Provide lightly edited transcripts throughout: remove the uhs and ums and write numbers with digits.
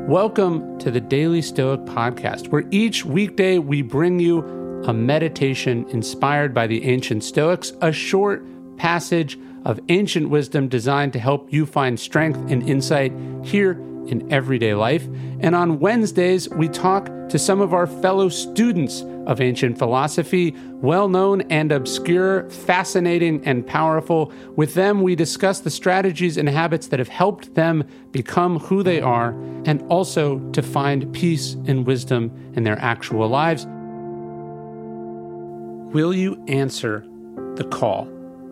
Welcome to the Daily Stoic Podcast, where each weekday we bring you a meditation inspired by the ancient Stoics, a short passage of ancient wisdom designed to help you find strength and insight here in everyday life. And on Wednesdays, we talk to some of our fellow students of ancient philosophy, well-known and obscure, fascinating and powerful. With them, we discuss the strategies and habits that have helped them become who they are, and also to find peace and wisdom in their actual lives. Will you answer the call?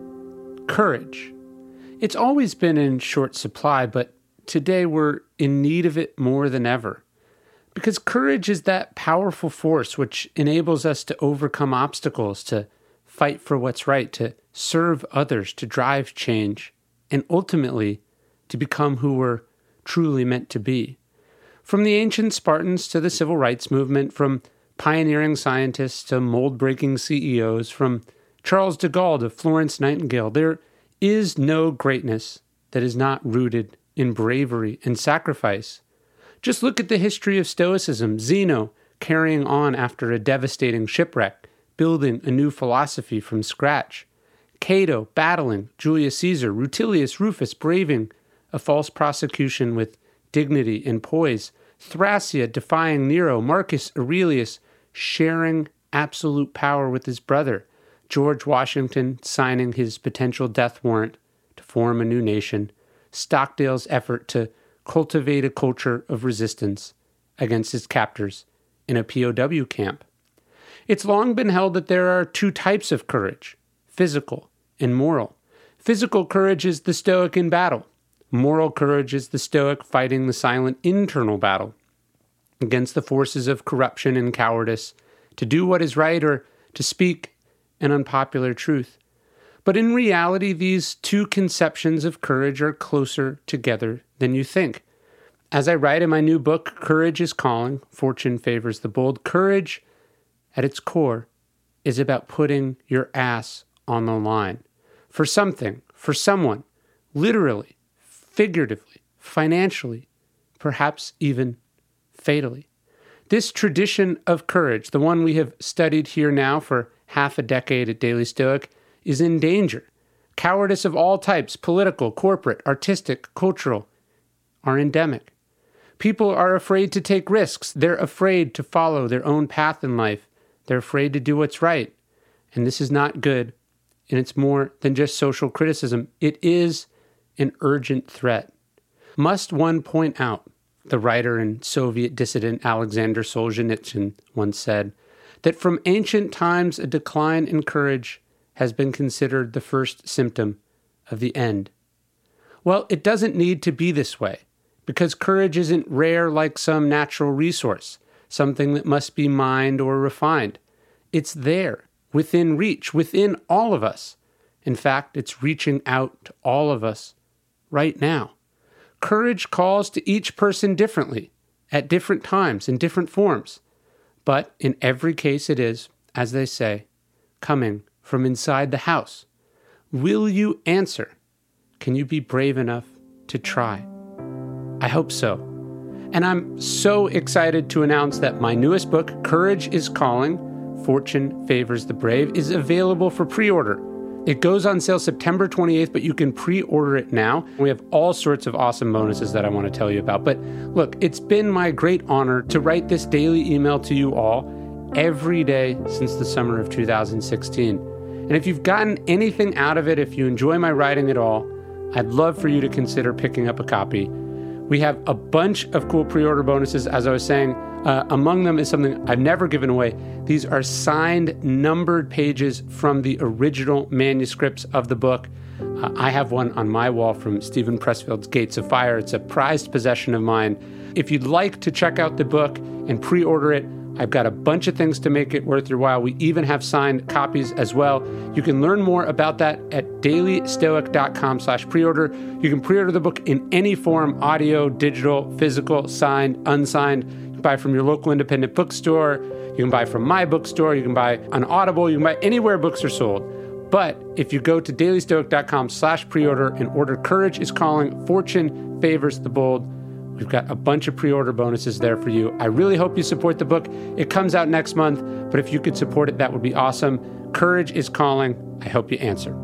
Courage. It's always been in short supply, but today we're in need of it more than ever. Because courage is that powerful force which enables us to overcome obstacles, to fight for what's right, to serve others, to drive change, and ultimately to become who we're truly meant to be. From the ancient Spartans to the civil rights movement, from pioneering scientists to mold-breaking CEOs, from Charles de Gaulle to Florence Nightingale, there is no greatness that is not rooted in bravery and sacrifice. Just look at the history of Stoicism, Zeno carrying on after a devastating shipwreck, building a new philosophy from scratch, Cato battling Julius Caesar, Rutilius Rufus braving a false prosecution with dignity and poise, Thrasea defying Nero, Marcus Aurelius sharing absolute power with his brother, George Washington signing his potential death warrant to form a new nation, Stockdale's effort to cultivate a culture of resistance against his captors in a POW camp. It's long been held that there are two types of courage, physical and moral. Physical courage is the Stoic in battle. Moral courage is the Stoic fighting the silent internal battle against the forces of corruption and cowardice, to do what is right or to speak an unpopular truth. But in reality, these two conceptions of courage are closer together than you think. As I write in my new book, Courage is Calling, Fortune Favors the Bold, courage at its core is about putting your ass on the line for something, for someone, literally, figuratively, financially, perhaps even fatally. This tradition of courage, the one we have studied here now for half a decade at Daily Stoic, is in danger. Cowardice of all types, political, corporate, artistic, cultural, are endemic. People are afraid to take risks. They're afraid to follow their own path in life. They're afraid to do what's right. And this is not good. And it's more than just social criticism. It is an urgent threat. Must one point out, the writer and Soviet dissident Alexander Solzhenitsyn once said, that from ancient times a decline in courage has been considered the first symptom of the end. Well, it doesn't need to be this way, because courage isn't rare like some natural resource, something that must be mined or refined. It's there, within reach, within all of us. In fact, it's reaching out to all of us right now. Courage calls to each person differently, at different times, in different forms. But in every case it is, as they say, coming from inside the house. Will you answer? Can you be brave enough to try? I hope so. And I'm so excited to announce that my newest book, Courage is Calling, Fortune Favors the Brave, is available for pre-order. It goes on sale September 28th, but you can pre-order it now. We have all sorts of awesome bonuses that I want to tell you about. But look, it's been my great honor to write this daily email to you all every day since the summer of 2016. And if you've gotten anything out of it, if you enjoy my writing at all, I'd love for you to consider picking up a copy. We have a bunch of cool pre-order bonuses, as I was saying. Among them is something I've never given away. These are signed, numbered pages from the original manuscripts of the book. I have one on my wall from Stephen Pressfield's Gates of Fire. It's a prized possession of mine. If you'd like to check out the book and pre-order it, I've got a bunch of things to make it worth your while. We even have signed copies as well. You can learn more about that at dailystoic.com/preorder. You can pre-order the book in any form, audio, digital, physical, signed, unsigned. You can buy from your local independent bookstore. You can buy from my bookstore. You can buy on Audible. You can buy anywhere books are sold. But if you go to dailystoic.com/preorder and order Courage is Calling, Fortune Favors the Bold, We've got a bunch of pre-order bonuses there for you. I really hope you support the book. It comes out next month, but if you could support it, that would be awesome. Courage is calling. I hope you answer.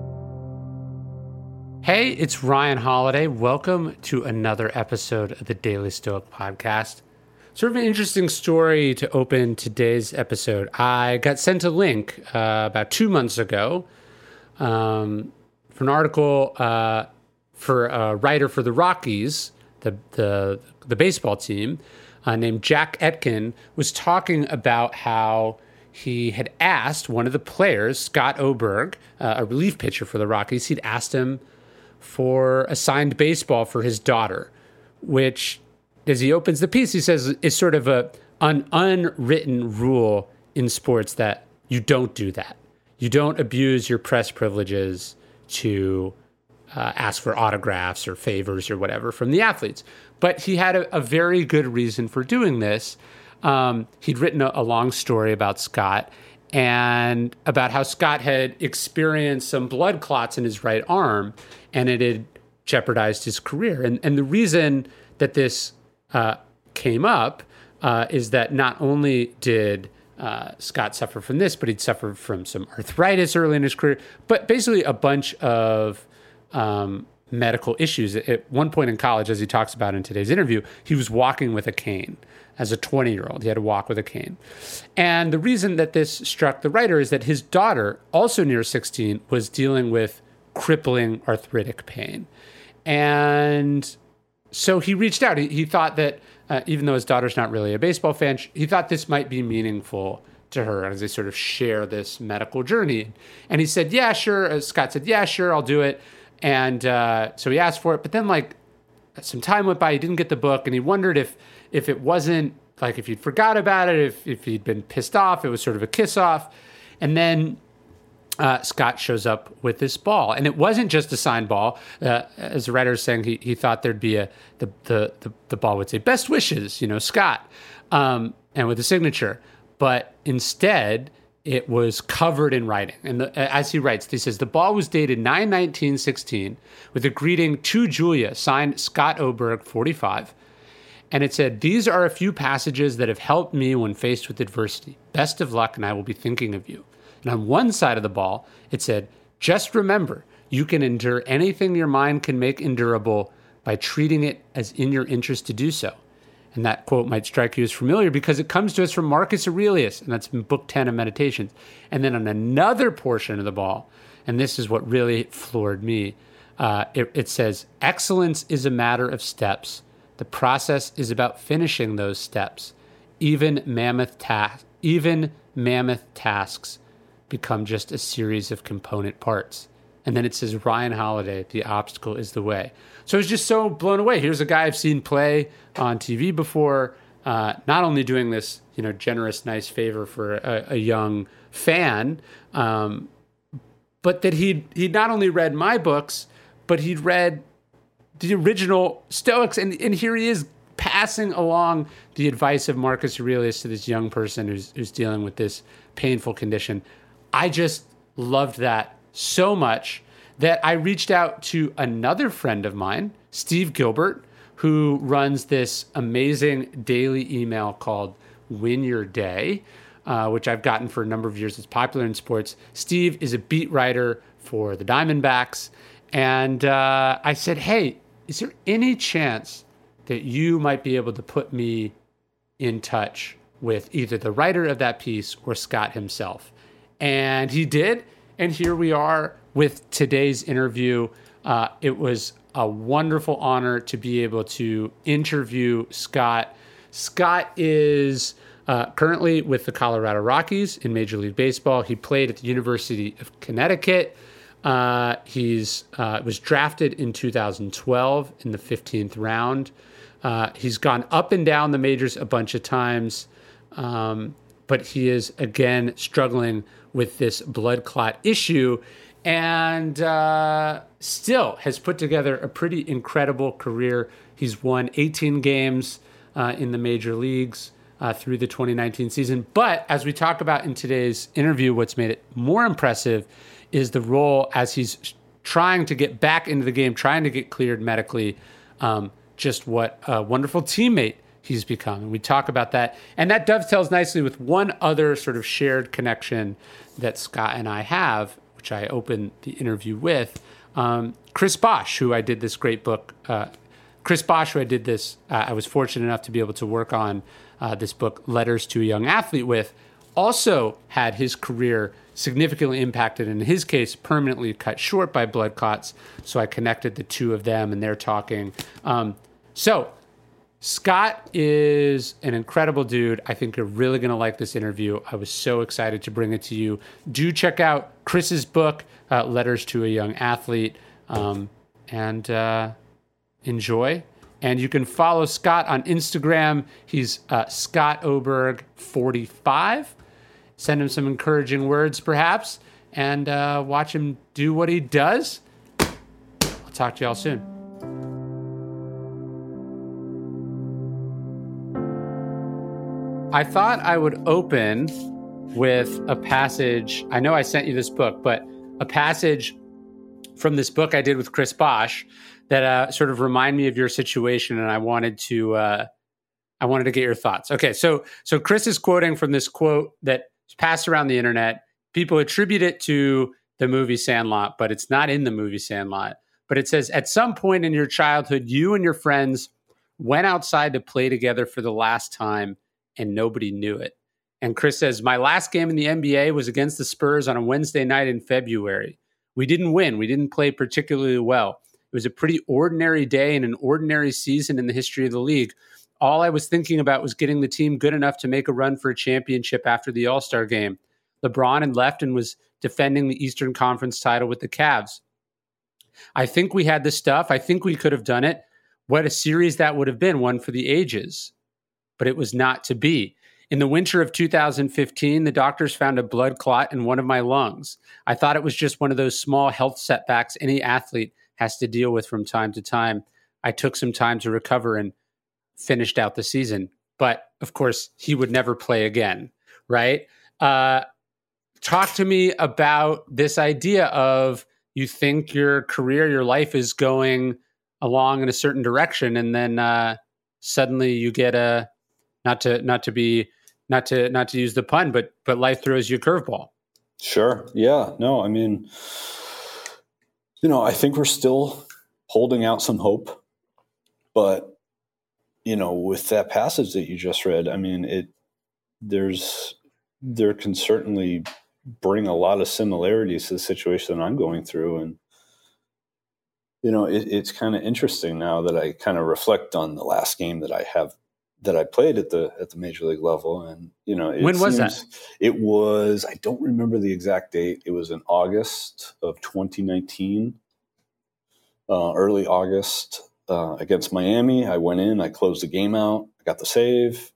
Hey, it's Ryan Holiday. Welcome to another episode of the Daily Stoic Podcast. Sort of an interesting story to open today's episode. I got sent a link about 2 months ago for an article for a writer for the Rockies, the baseball team, named Jack Etkin, was talking about how he had asked one of the players, Scott Oberg, a relief pitcher for the Rockies, he'd asked him for a signed baseball for his daughter, which, as he opens the piece, he says is sort of an unwritten rule in sports that you don't do that. You don't abuse your press privileges to ask for autographs or favors or whatever from the athletes. But he had a very good reason for doing this. He'd written a long story about Scott and about how Scott had experienced some blood clots in his right arm and it had jeopardized his career. And the reason that this came up is that not only did Scott suffer from this, but he'd suffered from some arthritis early in his career, but basically a bunch of medical issues. At one point in college, as he talks about in today's interview, he was walking with a cane. As a 20-year-old, he had to walk with a cane. And the reason that this struck the writer is that his daughter, also near 16, was dealing with crippling arthritic pain. And so he reached out. He thought that even though his daughter's not really a baseball fan, he thought this might be meaningful to her as they sort of share this medical journey. And he said, yeah, sure. Scott said, yeah, sure, I'll do it. And so he asked for it. But then, like, some time went by, he didn't get the book, and he wondered if it wasn't, like, if he'd forgot about it, if he'd been pissed off, it was sort of a kiss off. And then Scott shows up with this ball. And it wasn't just a signed ball. As the writer is saying, he thought there'd be the ball would say, best wishes, Scott, and with a signature. But instead, it was covered in writing. And as he writes, he says, the ball was dated 9/19/16 with a greeting to Julia, signed Scott Oberg, 45. And it said, these are a few passages that have helped me when faced with adversity. Best of luck, and I will be thinking of you. And on one side of the ball, it said, just remember, you can endure anything your mind can make endurable by treating it as in your interest to do so. And that quote might strike you as familiar because it comes to us from Marcus Aurelius, and that's in Book 10 of Meditations. And then on another portion of the ball, and this is what really floored me, it says, excellence is a matter of steps. The process is about finishing those steps. Even mammoth tasks become just a series of component parts. And then it says, Ryan Holiday, the obstacle is the way. So I was just so blown away. Here's a guy I've seen play on TV before, not only doing this, generous, nice favor for a young fan, but that he'd not only read my books, but he'd read the original Stoics. And here he is passing along the advice of Marcus Aurelius to this young person who's dealing with this painful condition. I just loved that so much that I reached out to another friend of mine, Steve Gilbert, who runs this amazing daily email called Win Your Day, which I've gotten for a number of years. It's popular in sports. Steve is a beat writer for the Diamondbacks. And I said, hey, is there any chance that you might be able to put me in touch with either the writer of that piece or Scott himself? And he did. And here we are with today's interview. It was a wonderful honor to be able to interview Scott. Scott is currently with the Colorado Rockies in Major League Baseball. He played at the University of Connecticut. He was drafted in 2012 in the 15th round. He's gone up and down the majors a bunch of times, but he is, again, struggling with this blood clot issue and still has put together a pretty incredible career. He's won 18 games in the major leagues through the 2019 season. But as we talk about in today's interview, what's made it more impressive is the role as he's trying to get back into the game, trying to get cleared medically, just what a wonderful teammate he's become. And we talk about that. And that dovetails nicely with one other sort of shared connection that Scott and I have, which I opened the interview with. Chris Bosch, who I did this great book. Chris Bosch, who I did this, I was fortunate enough to be able to work on this book, Letters to a Young Athlete, with, also had his career significantly impacted, in his case, permanently cut short by blood clots. So I connected the two of them, and they're talking. So Scott is an incredible dude. I think you're really going to like this interview. I was so excited to bring it to you. Do check out Chris's book, Letters to a Young Athlete, and enjoy. And you can follow Scott on Instagram. He's Scott Oberg 45. Send him some encouraging words, perhaps, and watch him do what he does. I'll talk to y'all soon. I thought I would open with a passage. I know I sent you this book, but a passage from this book I did with Chris Bosch that sort of remind me of your situation, and I wanted to get your thoughts. Okay, so Chris is quoting from this quote that passed around the internet. People attribute it to the movie Sandlot, but it's not in the movie Sandlot. But it says, at some point in your childhood, you and your friends went outside to play together for the last time, and nobody knew it. And Chris says, my last game in the NBA was against the Spurs on a Wednesday night in February. We didn't win. We didn't play particularly well. It was a pretty ordinary day and an ordinary season in the history of the league. All I was thinking about was getting the team good enough to make a run for a championship after the All-Star game. LeBron had left and was defending the Eastern Conference title with the Cavs. I think we had the stuff. I think we could have done it. What a series that would have been, one for the ages. But it was not to be. In the winter of 2015, the doctors found a blood clot in one of my lungs. I thought it was just one of those small health setbacks any athlete has to deal with from time to time. I took some time to recover and finished out the season. But, of course, he would never play again, right? Talk to me about this idea of you think your career, your life is going along in a certain direction, and then suddenly you get a not to use the pun, but life throws you a curveball. Sure. Yeah. No, I mean, I think we're still holding out some hope, but with that passage that you just read, I mean, there can certainly bring a lot of similarities to the situation that I'm going through. And, it's kind of interesting now that I kind of reflect on the last game that I played at the major league level. And, when was that? It was, I don't remember the exact date. It was in August of 2019, early August, against Miami. I went in, I closed the game out, I got the save.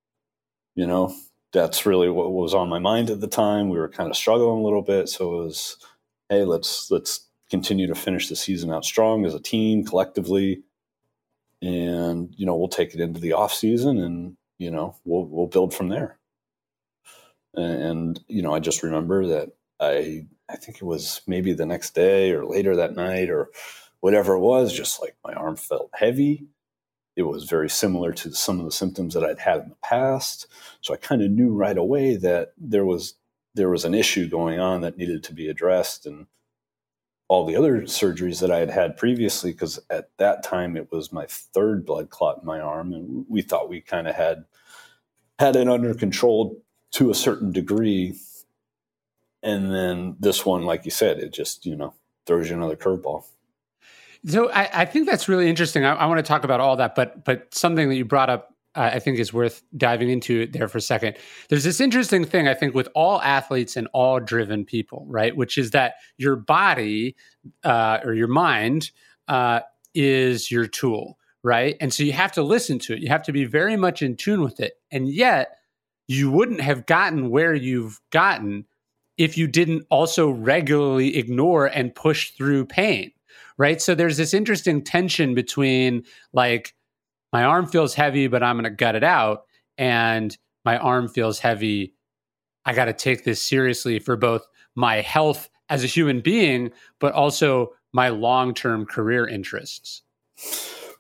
That's really what was on my mind at the time. We were kind of struggling a little bit. So it was, hey, let's continue to finish the season out strong as a team, collectively. And, we'll take it into the off season and, we'll build from there. And, I just remember that I think it was maybe the next day or later that night or whatever it was, just like my arm felt heavy. It was very similar to some of the symptoms that I'd had in the past. So I kind of knew right away that there was an issue going on that needed to be addressed. And all the other surgeries that I had had previously, because at that time it was my third blood clot in my arm, and we thought we kind of had it under control to a certain degree. And then this one, like you said, it just, throws you another curveball. So I think that's really interesting. I want to talk about all that, but something that you brought up, I think is worth diving into there for a second. There's this interesting thing, I think, with all athletes and all driven people, right? Which is that your body or your mind is your tool, right? And so you have to listen to it. You have to be very much in tune with it. And yet you wouldn't have gotten where you've gotten if you didn't also regularly ignore and push through pain. Right. So there's this interesting tension between like my arm feels heavy, but I'm going to gut it out. And my arm feels heavy. I got to take this seriously for both my health as a human being, but also my long-term career interests.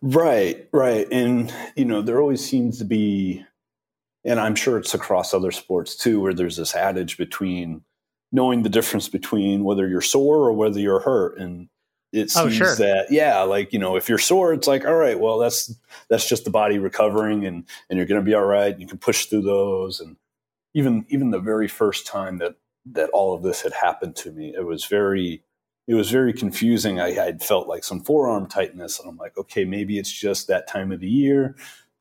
Right, right. And, there always seems to be, and I'm sure it's across other sports too, where there's this adage between knowing the difference between whether you're sore or whether you're hurt. And it Oh, seems sure. that, if you're sore, it's like, all right, well, that's just the body recovering, and you're going to be all right. You can push through those. And even the very first time that all of this had happened to me, it was very confusing. I had felt like some forearm tightness, and I'm like, okay, maybe it's just that time of the year.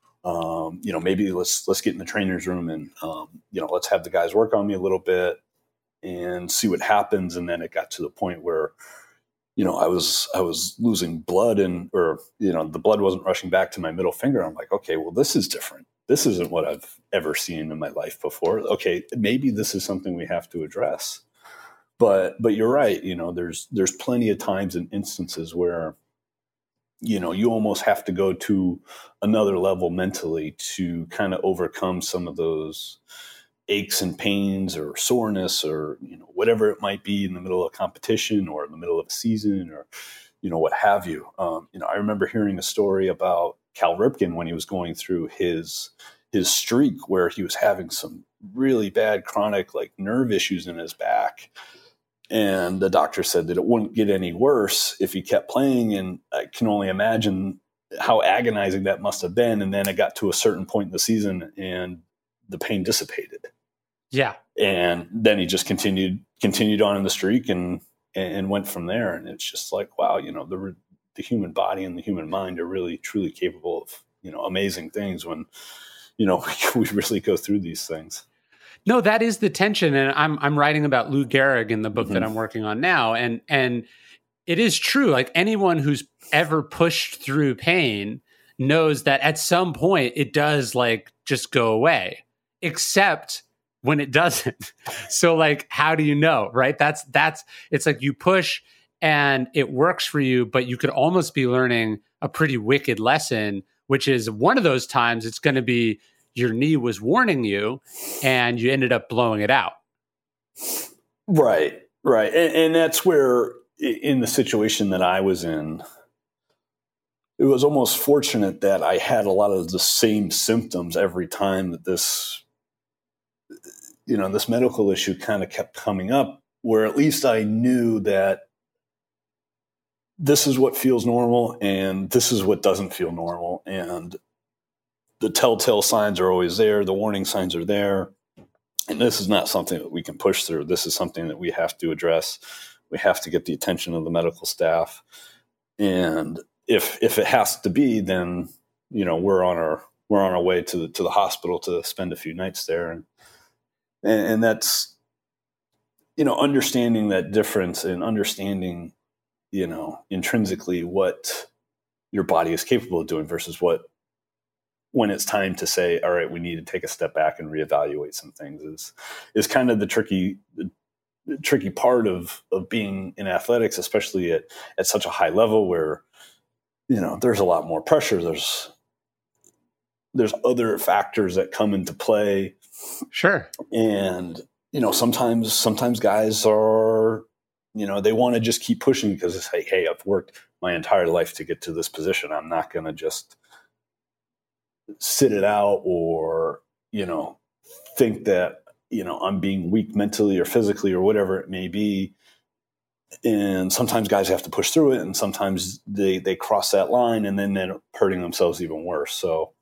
Maybe let's get in the trainer's room and let's have the guys work on me a little bit and see what happens. And then it got to the point where I was losing blood, or the blood wasn't rushing back to my middle finger. I'm like, okay, well, this is different. This isn't what I've ever seen in my life before. Okay, maybe this is something we have to address. But you're right. There's plenty of times and instances where you almost have to go to another level mentally to kind of overcome some of those aches and pains or soreness, or whatever it might be in the middle of a competition or in the middle of a season, or what have you. I remember hearing a story about Cal Ripken when he was going through his streak, where he was having some really bad chronic nerve issues in his back. And the doctor said that it wouldn't get any worse if he kept playing. And I can only imagine how agonizing that must have been. And then it got to a certain point in the season and the pain dissipated. Yeah. And then he just continued on in the streak and went from there. And it's just like, wow, the human body and the human mind are really, truly capable of, amazing things when, we really go through these things. No, that is the tension. And I'm writing about Lou Gehrig in the book that I'm working on now. And it is true. Like, anyone who's ever pushed through pain knows that at some point it does just go away, except when it doesn't. So how do you know, right? That's it's like you push and it works for you, but you could almost be learning a pretty wicked lesson, which is one of those times it's going to be your knee was warning you and you ended up blowing it out. Right. And that's where, in the situation that I was in, it was almost fortunate that I had a lot of the same symptoms every time that this medical issue kind of kept coming up, where at least I knew that this is what feels normal and this is what doesn't feel normal. And the telltale signs are always there. The warning signs are there. And this is not something that we can push through. This is something that we have to address. We have to get the attention of the medical staff. And if it has to be, then, we're on our way to the hospital to spend a few nights there. And that's, understanding that difference and understanding, intrinsically what your body is capable of doing versus when it's time to say, all right, we need to take a step back and reevaluate some things is kind of the tricky part of being in athletics, especially at such a high level where, there's a lot more pressure. There's other factors that come into play. Sure. And, sometimes guys are, they want to just keep pushing because it's like, hey, I've worked my entire life to get to this position. I'm not going to just sit it out or, think that, I'm being weak mentally or physically or whatever it may be. And sometimes guys have to push through it, and sometimes they cross that line and then they're hurting themselves even worse. So,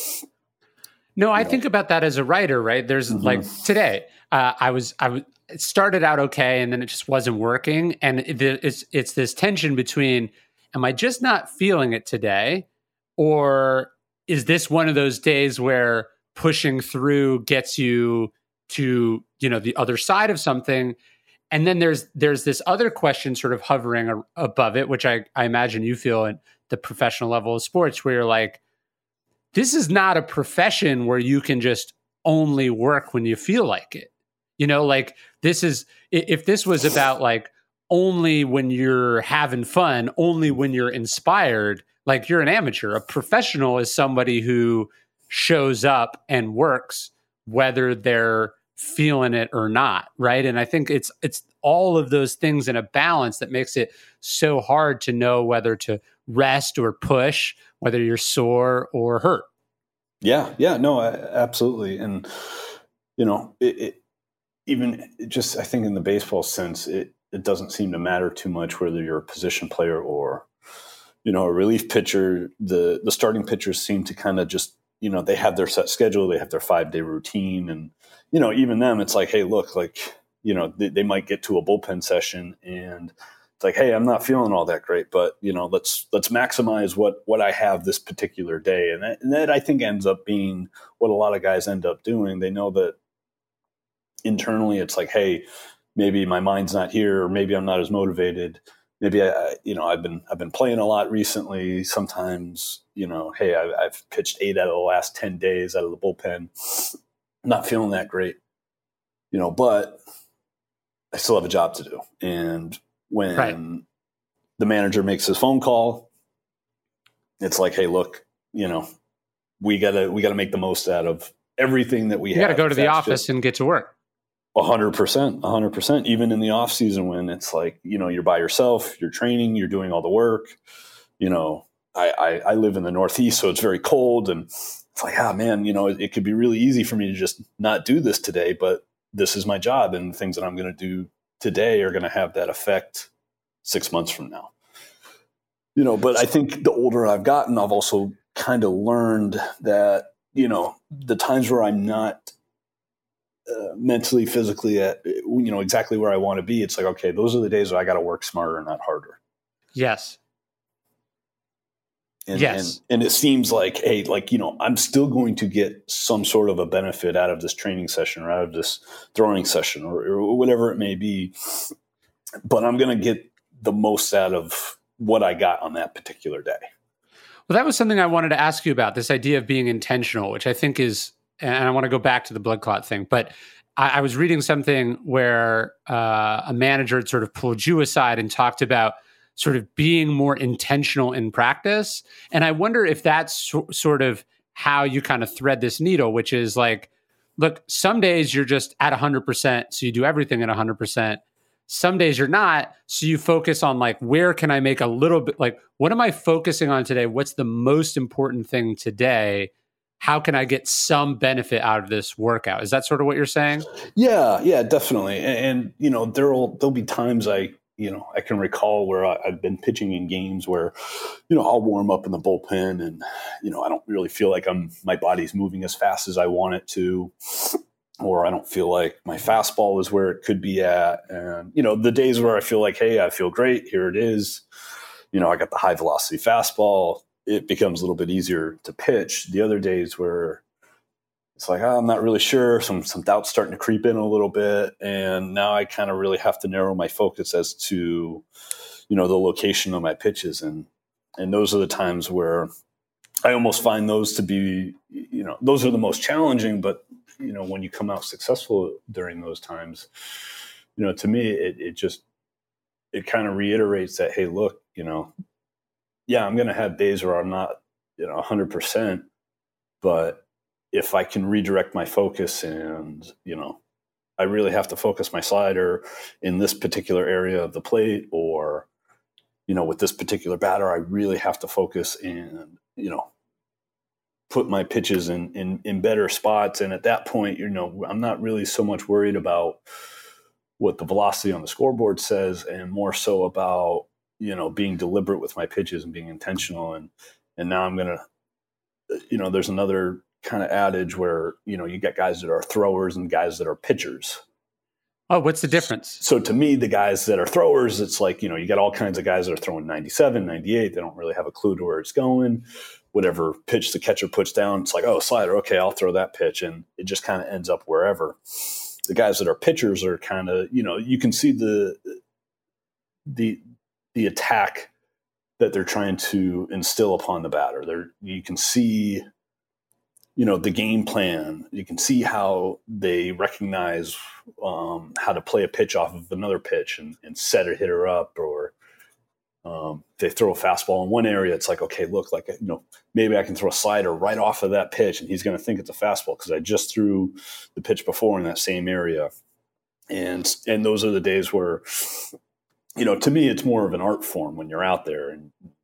no, I think about that as a writer, right? There's today, I started out okay, and then it just wasn't working. And it's this tension between, am I just not feeling it today? Or is this one of those days where pushing through gets you to, the other side of something? And then there's this other question sort of hovering above it, which I imagine you feel at the professional level of sports, where you're like, this is not a profession where you can just only work when you feel like it. This is, if this was about only when you're having fun, only when you're inspired, you're an amateur. A professional is somebody who shows up and works whether they're feeling it or not, right? And I think it's all of those things in a balance that makes it so hard to know whether to rest or push, whether you're sore or hurt. Yeah, no, absolutely. And, I think in the baseball sense, it doesn't seem to matter too much whether you're a position player or, a relief pitcher. The starting pitchers seem to kind of just, they have their set schedule, they have their 5-day routine. And, even them, it's like, hey, look, like, they might get to a bullpen session and it's like, hey, I'm not feeling all that great, but, let's maximize what I have this particular day. And that I think ends up being what a lot of guys end up doing. They know that internally it's like, hey, maybe my mind's not here, or maybe I'm not as motivated. Maybe I've been playing a lot recently. Sometimes, hey, I've pitched 8 out of the last 10 days out of the bullpen. Not feeling that great, but I still have a job to do. And when the manager makes his phone call, it's like, hey, look, we gotta make the most out of everything that we have. You got to go to the office and get to work. 100%. Even in the off season, when it's like, you're by yourself, you're training, you're doing all the work. I live in the Northeast, so it's very cold, and it's like, man, it could be really easy for me to just not do this today, but this is my job, and the things that I'm going to do today are going to have that effect 6 months from now. But I think the older I've gotten, I've also kind of learned that, the times where I'm not mentally, physically at, exactly where I want to be, it's like, okay, those are the days where I got to work smarter, not harder. Yes. And it seems like, hey, like, I'm still going to get some sort of a benefit out of this training session or out of this throwing session or whatever it may be, but I'm going to get the most out of what I got on that particular day. Well, that was something I wanted to ask you about, this idea of being intentional, which I think is, and I want to go back to the blood clot thing, but I was reading something where a manager had sort of pulled you aside and talked about sort of being more intentional in practice. And I wonder if that's sort of how you kind of thread this needle, which is like, look, some days you're just at 100%, so you do everything at 100%. Some days you're not, so you focus on like, where can I make a little bit, like, what am I focusing on today? What's the most important thing today? How can I get some benefit out of this workout? Is that sort of what you're saying? Yeah, definitely. And there'll be times I can recall where I've been pitching in games where, I'll warm up in the bullpen and, I don't really feel like my body's moving as fast as I want it to, or I don't feel like my fastball is where it could be at. And, the days where I feel like, hey, I feel great, here it is. I got the high velocity fastball. It becomes a little bit easier to pitch. The other days where it's like, I'm not really sure. Some doubts starting to creep in a little bit. And now I kind of really have to narrow my focus as to, the location of my pitches. And those are the times where I almost find those to be, those are the most challenging. But, when you come out successful during those times, to me, it kind of reiterates that, hey, look, yeah, I'm going to have days where I'm not, 100%, but if I can redirect my focus and, I really have to focus my slider in this particular area of the plate, or, with this particular batter, I really have to focus and, put my pitches in better spots. And at that point, I'm not really so much worried about what the velocity on the scoreboard says, and more so about, being deliberate with my pitches and being intentional. And now I'm going to, there's another kind of adage where, you get guys that are throwers and guys that are pitchers. Oh, what's the difference? So to me, the guys that are throwers, it's like, you get all kinds of guys that are throwing 97, 98. They don't really have a clue to where it's going. Whatever pitch the catcher puts down, it's like, oh, slider. Okay, I'll throw that pitch. And it just kind of ends up wherever. The guys that are pitchers are kind of, you can see the attack that they're trying to instill upon the batter. You can see, the game plan. You can see how they recognize how to play a pitch off of another pitch and set a hitter up, or they throw a fastball in one area. It's like, okay, look, like, maybe I can throw a slider right off of that pitch and he's going to think it's a fastball because I just threw the pitch before in that same area. And those are the days where, to me, it's more of an art form when you're out there and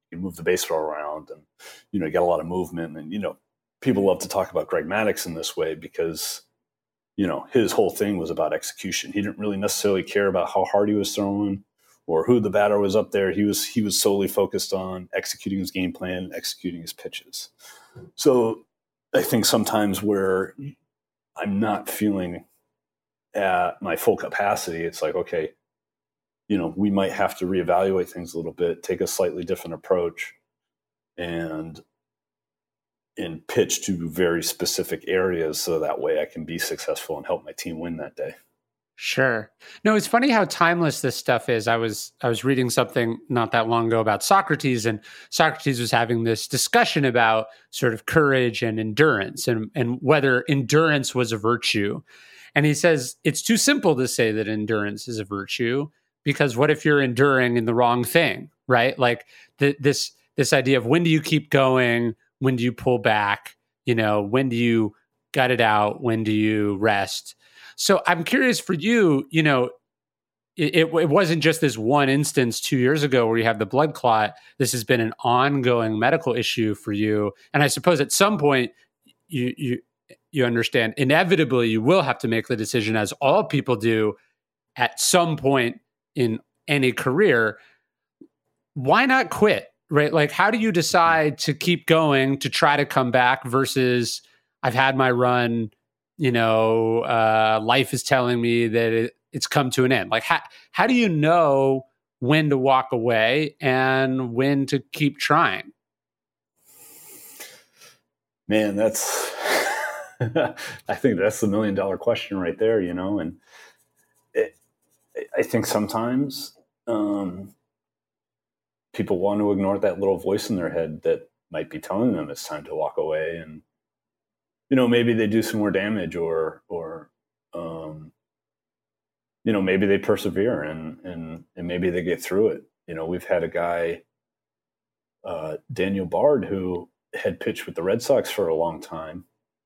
can move the baseball around, and you got a lot of movement. And people love to talk about Greg Maddux in this way because his whole thing was about execution. He didn't really necessarily care about how hard he was throwing or who the batter was up there. He was solely focused on executing his game plan and executing his pitches. So I think sometimes where I'm not feeling at my full capacity, it's like, okay, we might have to reevaluate things a little bit, take a slightly different approach, and pitch to very specific areas so that way I can be successful and help my team win that day. Sure. No, it's funny how timeless this stuff is. I was reading something not that long ago about Socrates, and Socrates was having this discussion about sort of courage and endurance and whether endurance was a virtue. And he says it's too simple to say that endurance is a virtue, because what if you're enduring in the wrong thing, right? Like this idea of when do you keep going? When do you pull back? When do you gut it out? When do you rest? So I'm curious for you, it wasn't just this one instance 2 years ago where you have the blood clot. This has been an ongoing medical issue for you. And I suppose at some point you understand inevitably you will have to make the decision, as all people do at some point in any career. Why not quit? Right? Like, how do you decide to keep going, to try to come back versus I've had my run, life is telling me that it's come to an end? Like, how do you know when to walk away and when to keep trying? Man, that's, I think that's the $1 million question right there, and I think sometimes, people want to ignore that little voice in their head that might be telling them it's time to walk away, and maybe they do some more damage, or maybe they persevere and maybe they get through it. We've had a guy, Daniel Bard, who had pitched with the Red Sox for a long time,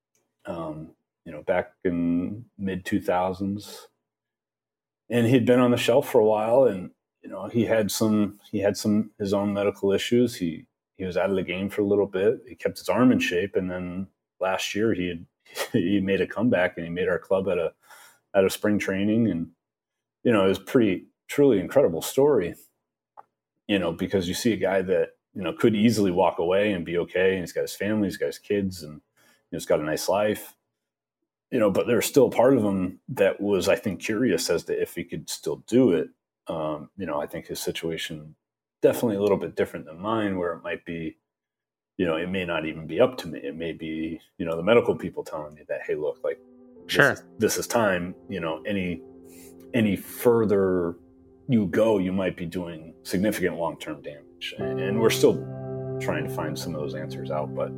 back in mid 2000s, and he'd been on the shelf for a while, and he had some his own medical issues. He was out of the game for a little bit. He kept his arm in shape, and then last year he made a comeback, and he made our club at a spring training, and it was truly incredible story. Because you see a guy that could easily walk away and be okay, and he's got his family, he's got his kids, and he's got a nice life. But there's still a part of him that was, I think, curious as to if he could still do it. I think his situation definitely a little bit different than mine, where it might be, it may not even be up to me. It may be, the medical people telling me that, hey, look, like, sure, this is time. Any further you go, you might be doing significant long-term damage, and we're still trying to find some of those answers out, but.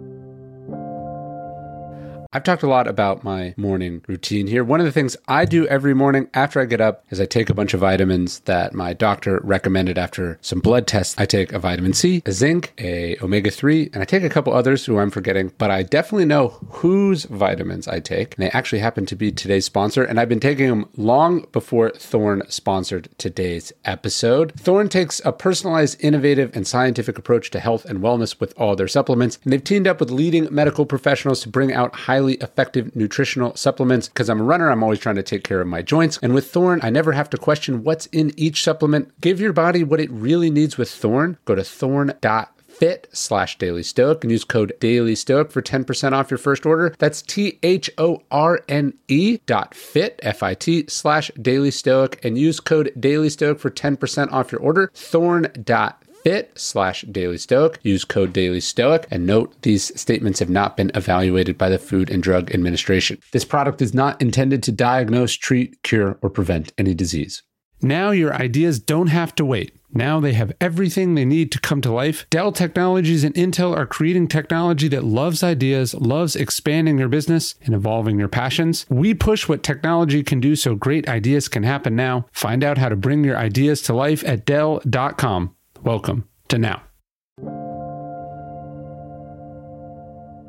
I've talked a lot about my morning routine here. One of the things I do every morning after I get up is I take a bunch of vitamins that my doctor recommended after some blood tests. I take a vitamin C, a zinc, a omega-3, and I take a couple others who I'm forgetting, but I definitely know whose vitamins I take. And they actually happen to be today's sponsor, and I've been taking them long before Thorne sponsored today's episode. Thorne takes a personalized, innovative, and scientific approach to health and wellness with all their supplements, and they've teamed up with leading medical professionals to bring out highly effective nutritional supplements. Because I'm a runner, I'm always trying to take care of my joints. And with Thorne, I never have to question what's in each supplement. Give your body what it really needs with Thorne. Go to thorne.fit/dailystoic and use code dailystoic for 10% off your first order. That's THORNE.fit, FIT/dailystoic, and use code dailystoic for 10% off your order. Thorne.fit/dailystoic. Use code dailystoic, and note these statements have not been evaluated by the Food and Drug Administration. This product is not intended to diagnose, treat, cure, or prevent any disease. Now your ideas don't have to wait. Now they have everything they need to come to life. Dell Technologies and Intel are creating technology that loves ideas, loves expanding your business, and evolving your passions. We push what technology can do so great ideas can happen now. Find out how to bring your ideas to life at Dell.com. Welcome to Now.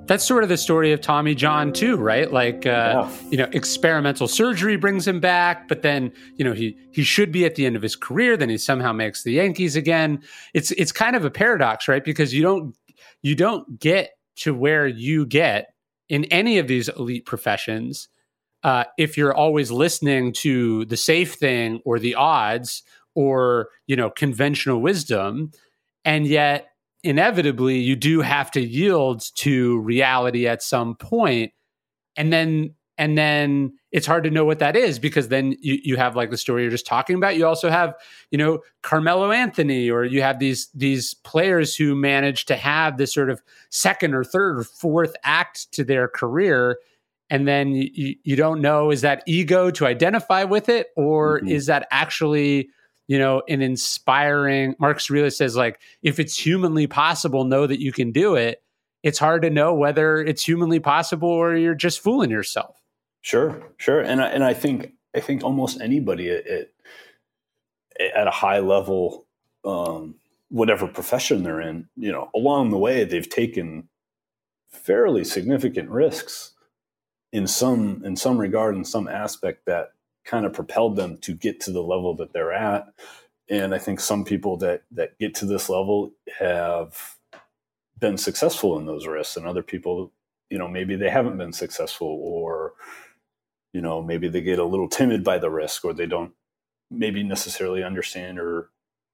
That's sort of the story of Tommy John too, right? Like, experimental surgery brings him back, but then, he should be at the end of his career. Then he somehow makes the Yankees again. It's kind of a paradox, right? Because you don't get to where you get in any of these elite professions if you're always listening to the safe thing or the odds or, conventional wisdom. And yet, inevitably, you do have to yield to reality at some point. And then it's hard to know what that is, because then you have like the story you're just talking about. You also have, Carmelo Anthony, or you have these players who manage to have this sort of second or third or fourth act to their career. And then you don't know, is that ego to identify with it? Or is that actually, an inspiring, Mark Aurelius says, like, if it's humanly possible, know that you can do it. It's hard to know whether it's humanly possible or you're just fooling yourself. Sure. And I think almost anybody at a high level, whatever profession they're in, along the way, they've taken fairly significant risks in some regard, in some aspect, that kind of propelled them to get to the level that they're at. And I think some people that get to this level have been successful in those risks, and other people, maybe they haven't been successful, or, maybe they get a little timid by the risk, or they don't maybe necessarily understand, or,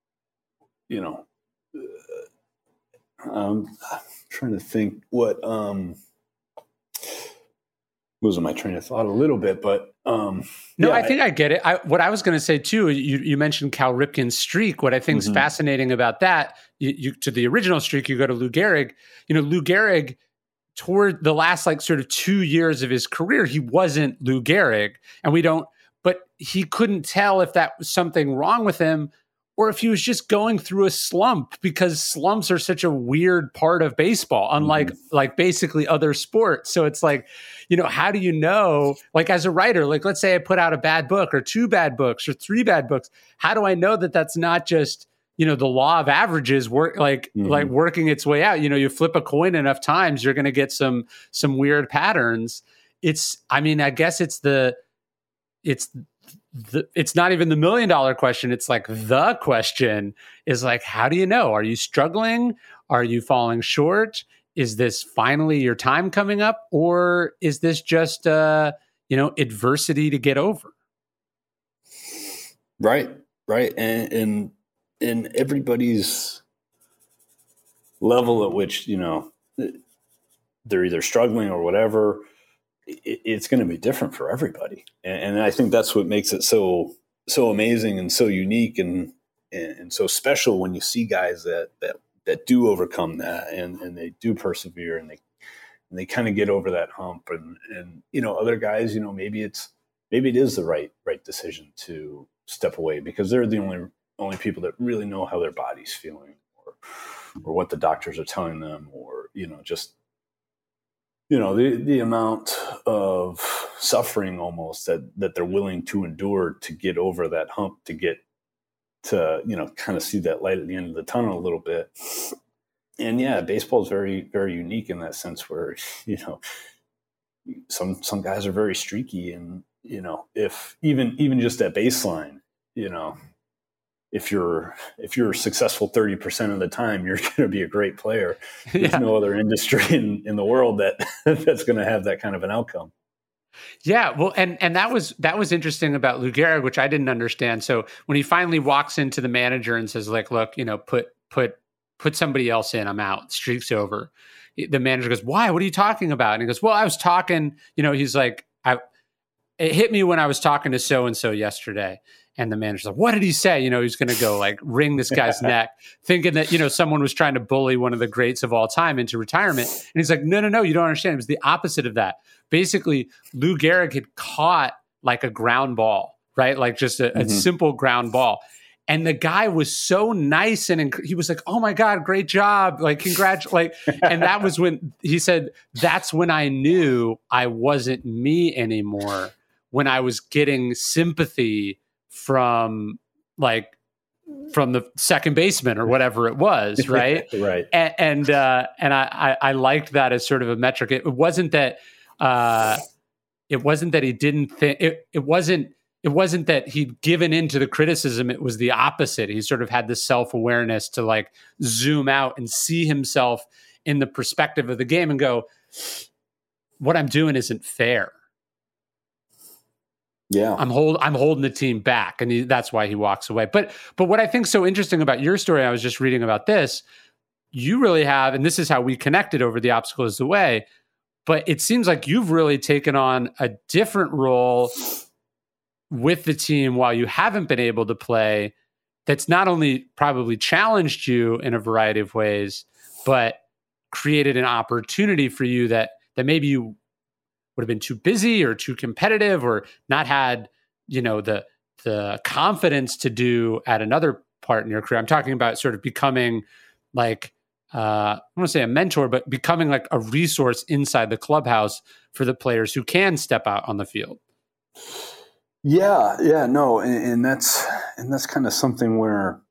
I'm trying to think what, losing my train of thought a little bit, but I think I get it. What I was going to say too, you mentioned Cal Ripken's streak. What I think is fascinating about that, you to the original streak, you go to Lou Gehrig. Lou Gehrig, toward the last sort of 2 years of his career, he wasn't Lou Gehrig, but he couldn't tell if that was something wrong with him, or if he was just going through a slump, because slumps are such a weird part of baseball, unlike like basically other sports. So it's like, how do you know, like as a writer, like let's say I put out a bad book or 2 bad books or 3 bad books. How do I know that that's not just, the law of averages working its way out? You flip a coin enough times, you're going to get some weird patterns. I guess it's not even the $1 million question. It's like the question is like, how do you know? Are you struggling? Are you falling short? Is this finally your time coming up? Or is this just, adversity to get over? Right. And everybody's level at which, they're either struggling or whatever, it's going to be different for everybody. And I think that's what makes it so amazing and so unique and so special, when you see guys that do overcome that and they do persevere and they kind of get over that hump, and other guys, maybe it is the right decision to step away, because they're the only people that really know how their body's feeling, or what the doctors are telling them, or just the amount of suffering almost that they're willing to endure to get over that hump, to get to, kind of see that light at the end of the tunnel a little bit. And yeah, baseball is very, very unique in that sense, where, some guys are very streaky, and, if even just at baseline, if you're successful 30% of the time, you're going to be a great player. There's no other industry in the world that's going to have that kind of an outcome. Yeah, well, and that was interesting about Lou Gehrig, which I didn't understand. So when he finally walks into the manager and says, like, look, put somebody else in, I'm out, streak's over. The manager goes, why? What are you talking about? And he goes, well, I was talking, he's like, it hit me when I was talking to so-and-so yesterday. And the manager's like, what did he say? He's going to go like wring this guy's neck, thinking that, someone was trying to bully one of the greats of all time into retirement. And he's like, no, you don't understand. It was the opposite of that. Basically, Lou Gehrig had caught like a ground ball, right? Like just a simple ground ball. And the guy was so nice, and he was like, oh my God, great job. Like, congratulations. And that was when he said, that's when I knew I wasn't me anymore, when I was getting sympathy from like from the second baseman or whatever it was, right? Right. And I liked that as sort of a metric. It wasn't that he didn't think it wasn't that he'd given into the criticism. It was the opposite. He sort of had this self-awareness to like zoom out and see himself in the perspective of the game and go, what I'm doing isn't fair. Yeah, I'm holding the team back, and that's why he walks away. But what I think is so interesting about your story, I was just reading about this. You really have, and this is how we connected over The Obstacle Is the Way. But it seems like you've really taken on a different role with the team while you haven't been able to play. That's not only probably challenged you in a variety of ways, but created an opportunity for you that maybe you would have been too busy or too competitive or not had, the confidence to do at another part in your career. I'm talking about sort of becoming like, I don't want to say a mentor, but becoming like a resource inside the clubhouse for the players who can step out on the field. Yeah, no. And that's kind of something where,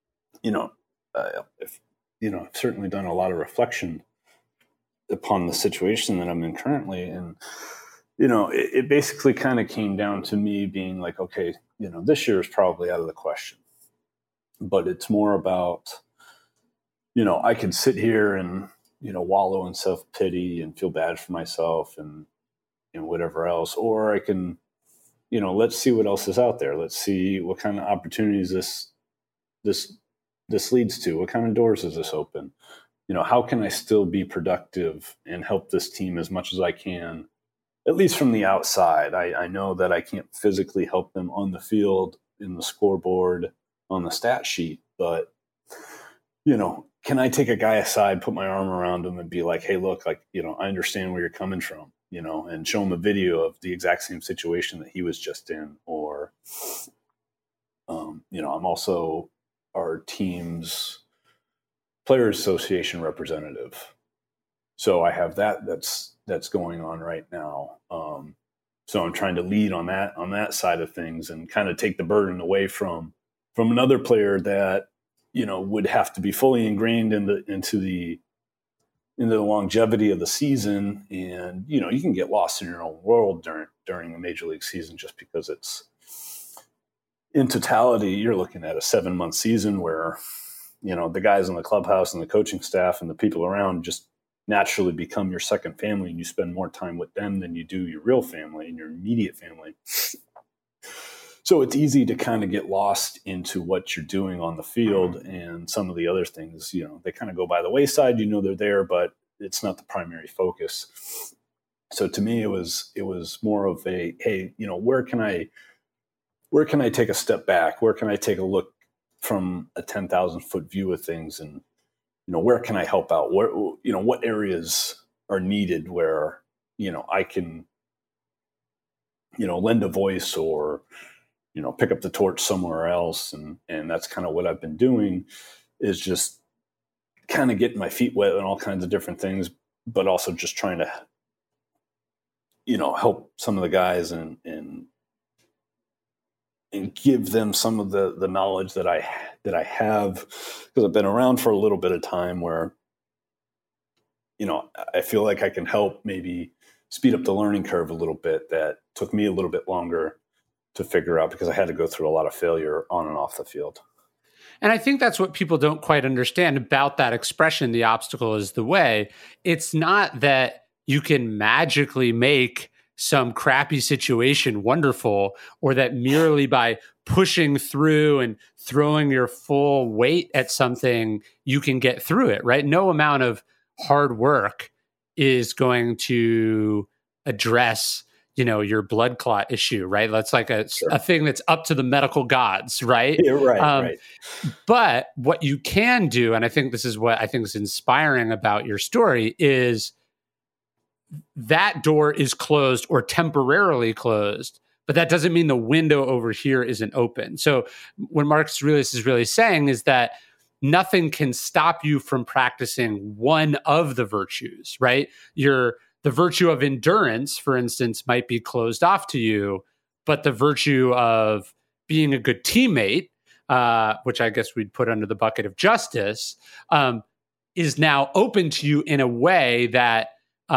I've certainly done a lot of reflection upon the situation that I'm in currently. And, it basically kind of came down to me being like, okay, this year is probably out of the question, but it's more about, I could sit here and, wallow in self-pity and feel bad for myself and whatever else, or I can, let's see what else is out there. Let's see what kind of opportunities this leads to. What kind of doors does this open? How can I still be productive and help this team as much as I can, at least from the outside? I know that I can't physically help them on the field, in the scoreboard, on the stat sheet, but, can I take a guy aside, put my arm around him and be like, hey, look, like, I understand where you're coming from, and show him a video of the exact same situation that he was just in. Or, I'm also our team's Players Association representative. So I have that's going on right now. So I'm trying to lead on that side of things and kind of take the burden away from another player that, would have to be fully ingrained into the longevity of the season. And, you can get lost in your own world during the major league season, just because it's, in totality, you're looking at a 7-month season where, the guys in the clubhouse and the coaching staff and the people around just naturally become your second family, and you spend more time with them than you do your real family and your immediate family. So it's easy to kind of get lost into what you're doing on the field, and some of the other things, they kind of go by the wayside. They're there, but it's not the primary focus. So to me, it was more of a, hey, where can I take a step back? Where can I take a look from a 10,000 foot view of things? And, where can I help out? What areas are needed where, I can, lend a voice or, pick up the torch somewhere else. And that's kind of what I've been doing, is just kind of getting my feet wet on all kinds of different things, but also just trying to, help some of the guys and give them some of the knowledge that I have, because I've been around for a little bit of time, where, I feel like I can help maybe speed up the learning curve a little bit that took me a little bit longer to figure out, because I had to go through a lot of failure on and off the field. And I think that's what people don't quite understand about that expression, the obstacle is the way. It's not that you can magically make some crappy situation wonderful, or that merely by pushing through and throwing your full weight at something, you can get through it, right? No amount of hard work is going to address, your blood clot issue, right? That's like a thing that's up to the medical gods, right? Yeah, right. But what you can do, and I think this is what I think is inspiring about your story, is that door is closed or temporarily closed, but that doesn't mean the window over here isn't open. So what Marcus Aurelius is really saying is that nothing can stop you from practicing one of the virtues, right? The virtue of endurance, for instance, might be closed off to you, but the virtue of being a good teammate, which I guess we'd put under the bucket of justice, is now open to you in a way that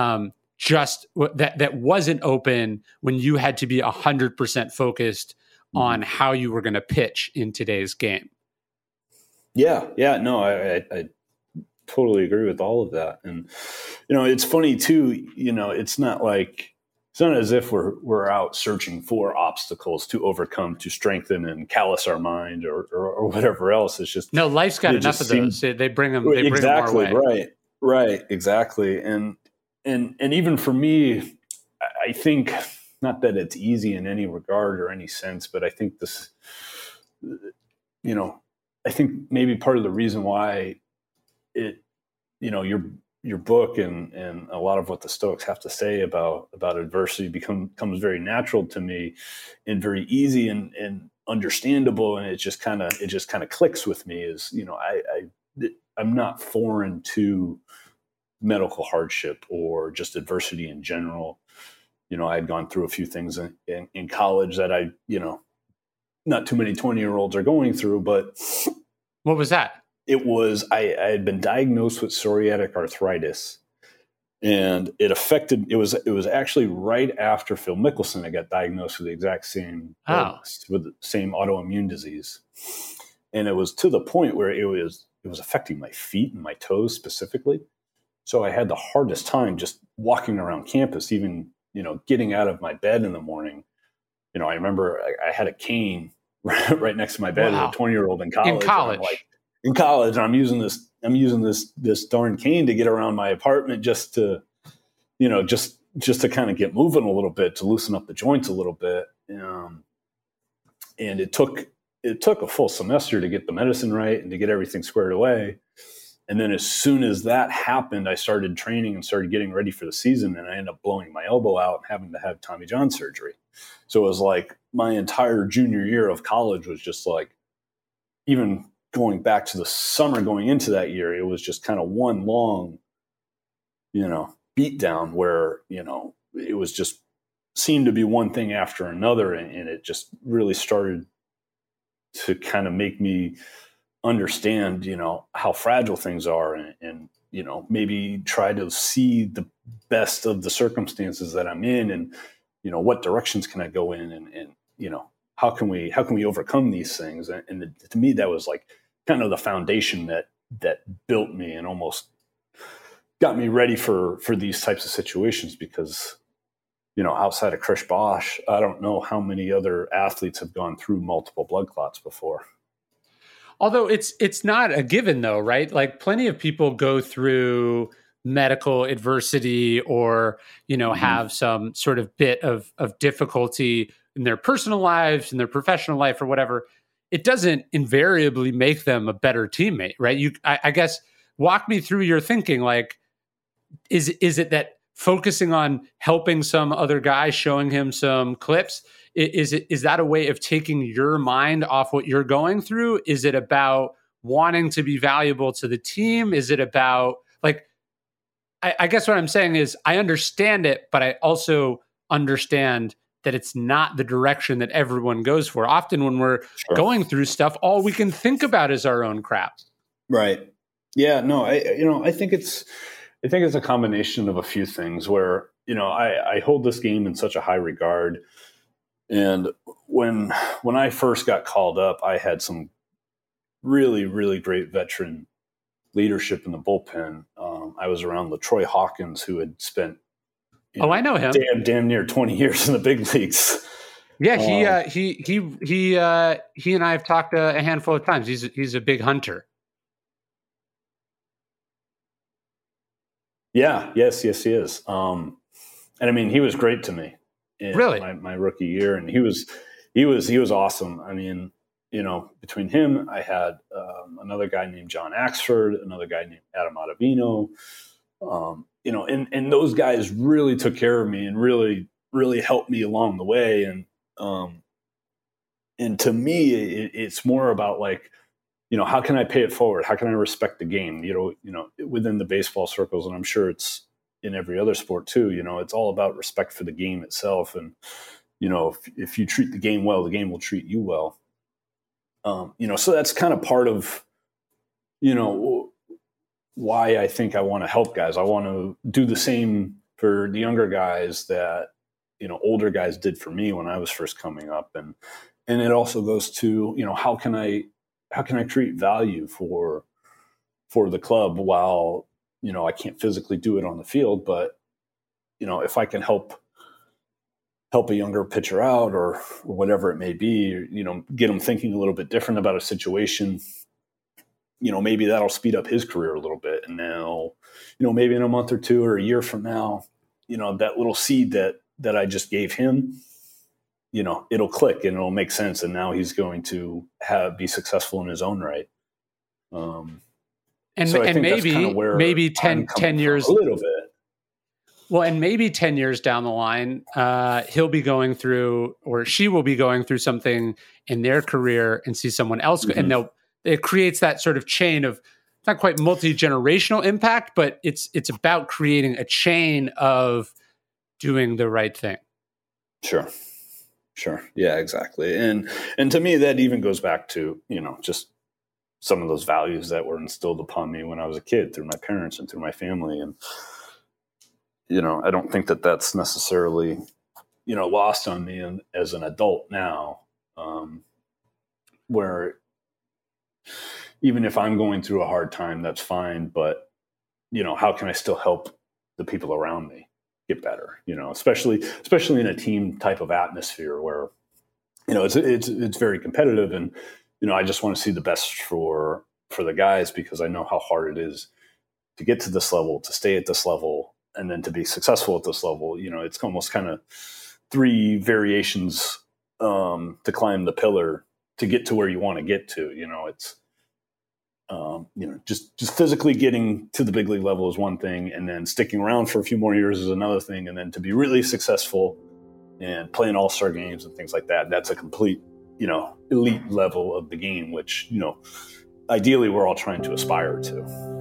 that wasn't open when you had to be 100% focused on how you were going to pitch in today's game. Yeah. No, I totally agree with all of that. And, it's funny too, it's not as if we're out searching for obstacles to overcome, to strengthen and callous our mind or whatever else. It's just, no, life's got enough of those. They bring them our way. Right. Exactly. And even for me, I think, not that it's easy in any regard or any sense, but I think this, I think maybe part of the reason why your book and a lot of what the Stoics have to say about adversity becomes very natural to me and very easy and understandable. And it just kind of clicks with me is, I'm not foreign to medical hardship or just adversity in general. I had gone through a few things in college that not too many 20-year-olds are going through, but what was that? It was, I had been diagnosed with psoriatic arthritis, and it was actually right after Phil Mickelson had got diagnosed with the exact same illness, with the same autoimmune disease. And it was to the point where it was affecting my feet and my toes specifically. So I had the hardest time just walking around campus, even, getting out of my bed in the morning. I remember I had a cane right next to my bed as a 20-year-old in college. In college, I'm using this darn cane to get around my apartment just to kind of get moving a little bit, to loosen up the joints a little bit. And it took a full semester to get the medicine right and to get everything squared away. And then as soon as that happened, I started training and started getting ready for the season, and I ended up blowing my elbow out and having to have Tommy John surgery. So it was like my entire junior year of college was just like, even going back to the summer going into that year, it was just kind of one long, beat down where, it was just seemed to be one thing after another. And it just really started to kind of make me understand, how fragile things are and maybe try to see the best of the circumstances that I'm in and, what directions can I go in and how can we overcome these things? And to me, that was like kind of the foundation that built me and almost got me ready for these types of situations because, outside of Chris Bosh, I don't know how many other athletes have gone through multiple blood clots before. Although it's not a given though, right? Like plenty of people go through medical adversity or, have some sort of bit of difficulty in their personal lives, in their professional life or whatever. It doesn't invariably make them a better teammate, right? I guess, walk me through your thinking. Like, is it that focusing on helping some other guy, showing him some clips, is that a way of taking your mind off what you're going through? Is it about wanting to be valuable to the team? Is it about I guess what I'm saying is I understand it, but I also understand that it's not the direction that everyone goes for. Often when we're going through stuff, all we can think about is our own crap. Right. Yeah, no, I think it's a combination of a few things where, I hold this game in such a high regard. And when I first got called up, I had some really, really great veteran leadership in the bullpen. I was around LaTroy Hawkins, who had spent I know him. Damn near 20 years in the big leagues. Yeah, he and I have talked a handful of times. He's a big hunter. Yeah, yes, he is. And I mean, he was great to me in really? my rookie year, and he was awesome. I mean, between him, I had another guy named John Axford, another guy named Adam Ottavino. And those guys really took care of me and really, really helped me along the way. And to me, it's more about like, how can I pay it forward? How can I respect the game? Within the baseball circles, and I'm sure it's in every other sport too. It's all about respect for the game itself. And if you treat the game well, the game will treat you well. So that's kind of part of, why I think I want to help guys. I want to do the same for the younger guys that, older guys did for me when I was first coming up. And it also goes to, how can I create value for the club while, I can't physically do it on the field, but, if I can help a younger pitcher out or whatever it may be, get him thinking a little bit different about a situation, maybe that'll speed up his career a little bit. And now, maybe in a month or two or a year from now, that little seed that I just gave him, it'll click and it'll make sense. And now he's going to be successful in his own right. So I think that's kind of where maybe 10 years, a little bit. Well, and maybe 10 years down the line, he'll be going through, or she will be going through something in their career and see someone else. Mm-hmm. And it creates that sort of chain of, not quite multi-generational impact, but it's about creating a chain of doing the right thing. Sure. Yeah, exactly. And to me, that even goes back to, just some of those values that were instilled upon me when I was a kid through my parents and through my family. And, I don't think that that's necessarily, lost on me as an adult now, where even if I'm going through a hard time, that's fine. But, how can I still help the people around me get better? Especially in a team type of atmosphere where, it's very competitive, and, I just want to see the best for the guys, because I know how hard it is to get to this level, to stay at this level, and then to be successful at this level. It's almost kind of 3 variations to climb the pillar to get to where you want to get to. It's just physically getting to the big league level is one thing, and then sticking around for a few more years is another thing, and then to be really successful and playing all-star games and things like that, that's a complete, elite level of the game, which, ideally we're all trying to aspire to.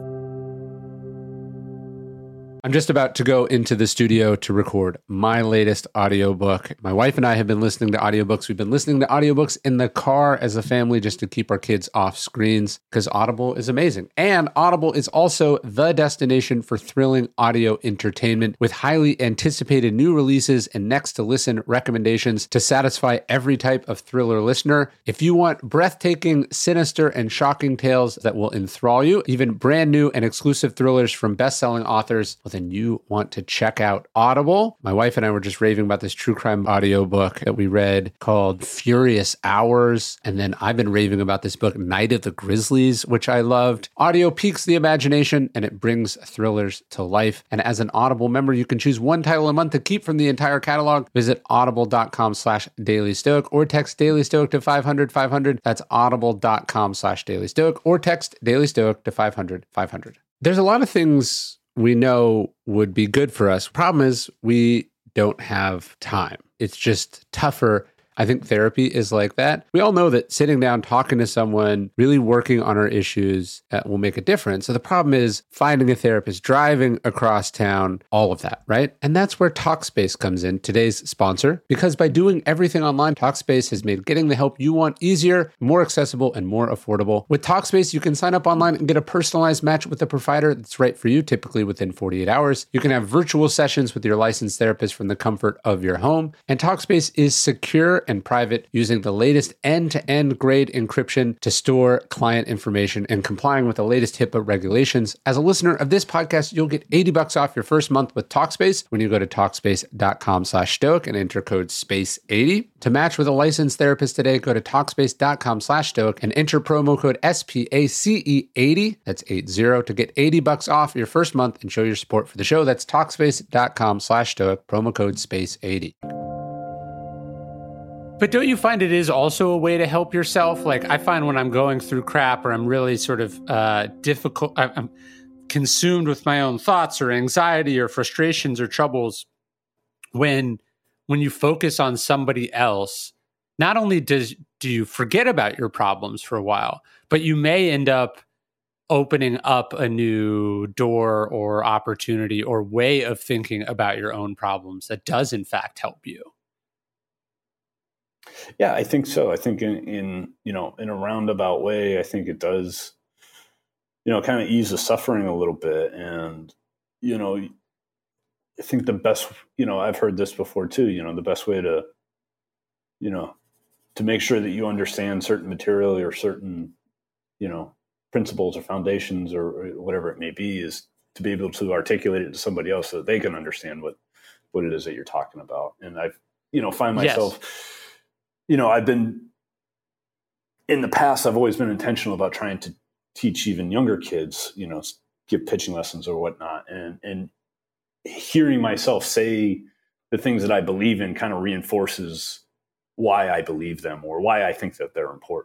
I'm just about to go into the studio to record my latest audiobook. My wife and I have been listening to audiobooks. We've been listening to audiobooks in the car as a family just to keep our kids off screens, because Audible is amazing. And Audible is also the destination for thrilling audio entertainment, with highly anticipated new releases and next to listen recommendations to satisfy every type of thriller listener. If you want breathtaking, sinister, and shocking tales that will enthrall you, even brand new and exclusive thrillers from best-selling authors, then you want to check out Audible. My wife and I were just raving about this true crime audiobook that we read called Furious Hours. And then I've been raving about this book, Night of the Grizzlies, which I loved. Audio piques the imagination and it brings thrillers to life. And as an Audible member, you can choose one title a month to keep from the entire catalog. Visit audible.com/dailystoic or text Daily Stoic to 500-500. That's audible.com/dailystoic or text Daily Stoic to 500-500. There's a lot of things we know would be good for us. Problem is, we don't have time. It's just tougher. I think therapy is like that. We all know that sitting down, talking to someone, really working on our issues will make a difference. So the problem is finding a therapist, driving across town, all of that, right? And that's where Talkspace comes in, today's sponsor, because by doing everything online, Talkspace has made getting the help you want easier, more accessible, and more affordable. With Talkspace, you can sign up online and get a personalized match with a provider that's right for you, typically within 48 hours. You can have virtual sessions with your licensed therapist from the comfort of your home. And Talkspace is secure and private, using the latest end-to-end grade encryption to store client information and complying with the latest HIPAA regulations. As a listener of this podcast, you'll get $80 off your first month with Talkspace when you go to Talkspace.com/stoic and enter code SPACE80. To match with a licensed therapist today, go to Talkspace.com/stoic and enter promo code SPACE80, that's 80, to get $80 off your first month and show your support for the show. That's Talkspace.com/stoic, promo code SPACE80. But don't you find it is also a way to help yourself? Like, I find when I'm going through crap or I'm really sort of difficult, I'm consumed with my own thoughts or anxiety or frustrations or troubles, when you focus on somebody else, not only do you forget about your problems for a while, but you may end up opening up a new door or opportunity or way of thinking about your own problems that does in fact help you. Yeah, I think so. I think in a roundabout way, I think it does, kind of ease the suffering a little bit. And, I think the best, I've heard this before too, the best way to, you know, to make sure that you understand certain material or certain, you know, principles or foundations or whatever it may be is to be able to articulate it to somebody else so that they can understand what it is that you're talking about. And I've, find Yes. myself, I've been in the past, I've always been intentional about trying to teach even younger kids, give pitching lessons or whatnot. And hearing myself say the things that I believe in kind of reinforces why I believe them or why I think that they're important.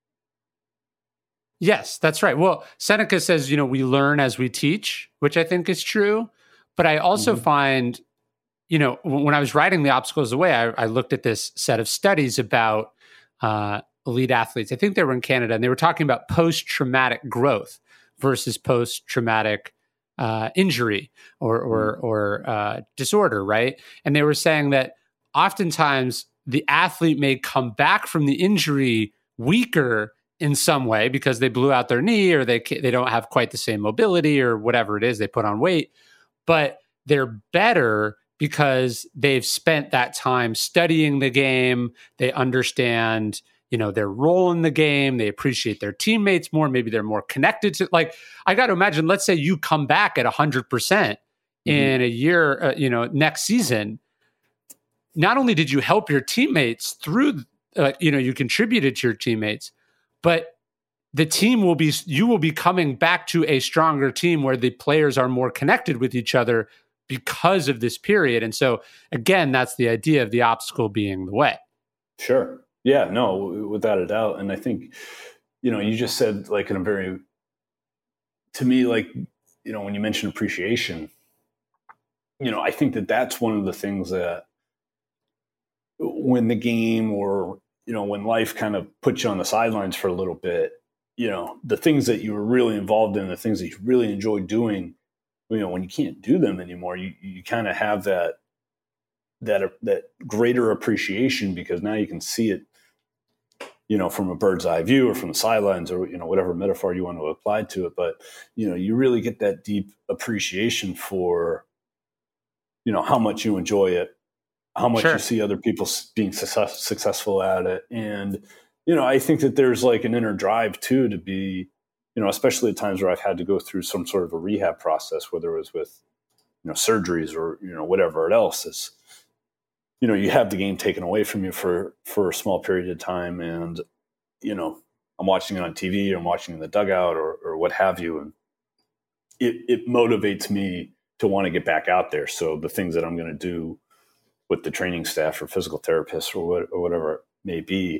Yes, that's right. Well, Seneca says, we learn as we teach, which I think is true. But I also find, when I was writing The Obstacles Away, I looked at this set of studies about elite athletes. I think they were in Canada, and they were talking about post-traumatic growth versus post-traumatic injury or disorder, right? And they were saying that oftentimes the athlete may come back from the injury weaker in some way because they blew out their knee or they don't have quite the same mobility or whatever it is, they put on weight, but they're better because they've spent that time studying the game. They understand, their role in the game. They appreciate their teammates more. Maybe they're more connected to, I got to imagine, let's say you come back at 100% in a year, next season. Not only did you help your teammates through, you contributed to your teammates, but you will be coming back to a stronger team where the players are more connected with each other because of this period. And so again, that's the idea of the obstacle being the way. Sure. Yeah, no, without a doubt. And I think, you just said to me, when you mention appreciation, I think that that's one of the things that when the game or, when life kind of puts you on the sidelines for a little bit, the things that you were really involved in, the things that you really enjoyed doing, when you can't do them anymore, you kind of have that greater appreciation because now you can see it, from a bird's eye view or from the sidelines or, whatever metaphor you want to apply to it. But, you really get that deep appreciation for, how much you enjoy it, how much you see other people being successful at it. And, I think that there's an inner drive too, to be, especially at times where I've had to go through some sort of a rehab process, whether it was with, surgeries or, whatever else is, you have the game taken away from you for a small period of time. And, I'm watching it on TV or I'm watching in the dugout or what have you. And it motivates me to want to get back out there. So the things that I'm going to do with the training staff or physical therapists or whatever it may be,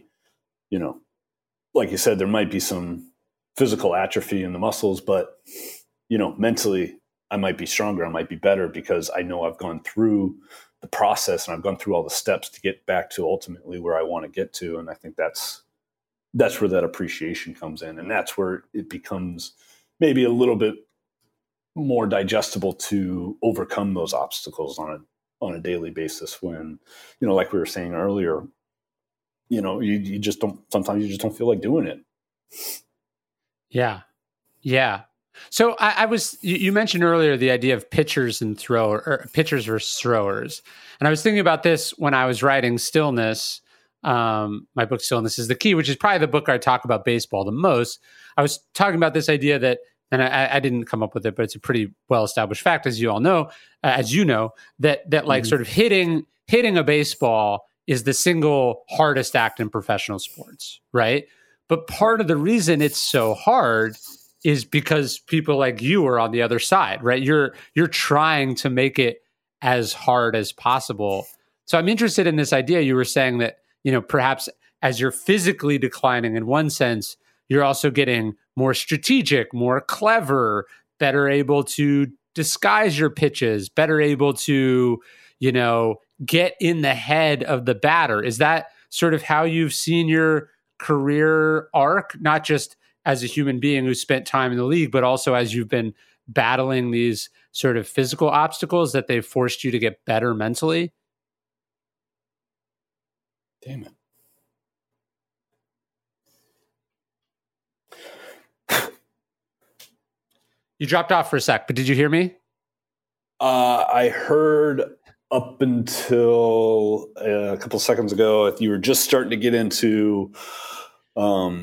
like you said, there might be some physical atrophy in the muscles, but, mentally I might be stronger. I might be better because I know I've gone through the process and I've gone through all the steps to get back to ultimately where I want to get to. And I think that's where that appreciation comes in. And that's where it becomes maybe a little bit more digestible to overcome those obstacles on a daily basis when, like we were saying earlier, you just don't, sometimes you just don't feel like doing it. Yeah. Yeah. So you mentioned earlier the idea of pitchers versus throwers. And I was thinking about this when I was writing Stillness, my book Stillness is the Key, which is probably the book I talk about baseball the most. I was talking about this idea that, and I didn't come up with it, but it's a pretty well-established fact, as you all know, that sort of hitting a baseball is the single hardest act in professional sports, right? But part of the reason it's so hard is because people like you are on the other side, right? You're trying to make it as hard as possible. So I'm interested in this idea. You were saying that, perhaps as you're physically declining in one sense, you're also getting more strategic, more clever, better able to disguise your pitches, better able to, get in the head of the batter. Is that sort of how you've seen your career arc, not just as a human being who spent time in the league, but also as you've been battling these sort of physical obstacles that they've forced you to get better mentally? Damn it. You dropped off for a sec, but did you hear me? I heard up until a couple seconds ago, you were just starting to get into I'll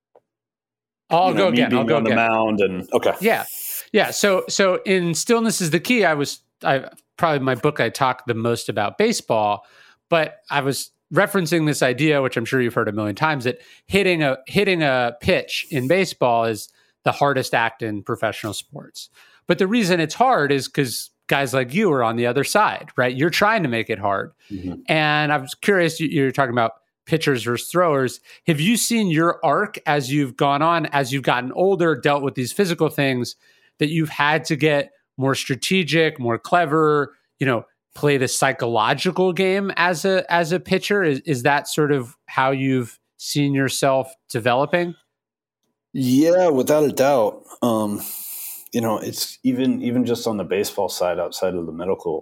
go again. I'll go on the again. mound and okay. Yeah. So in Stillness is the Key, I probably my book I talk the most about baseball, but I was referencing this idea, which I'm sure you've heard a million times, that hitting a pitch in baseball is the hardest act in professional sports. But the reason it's hard is because guys like you are on the other side, right? You're trying to make it hard. Mm-hmm. And I was curious, you're talking about pitchers versus throwers. Have you seen your arc as you've gone on, as you've gotten older, dealt with these physical things, that you've had to get more strategic, more clever, play the psychological game as a pitcher? Is that sort of how you've seen yourself developing? Yeah, without a doubt. It's even just on the baseball side, outside of the medical,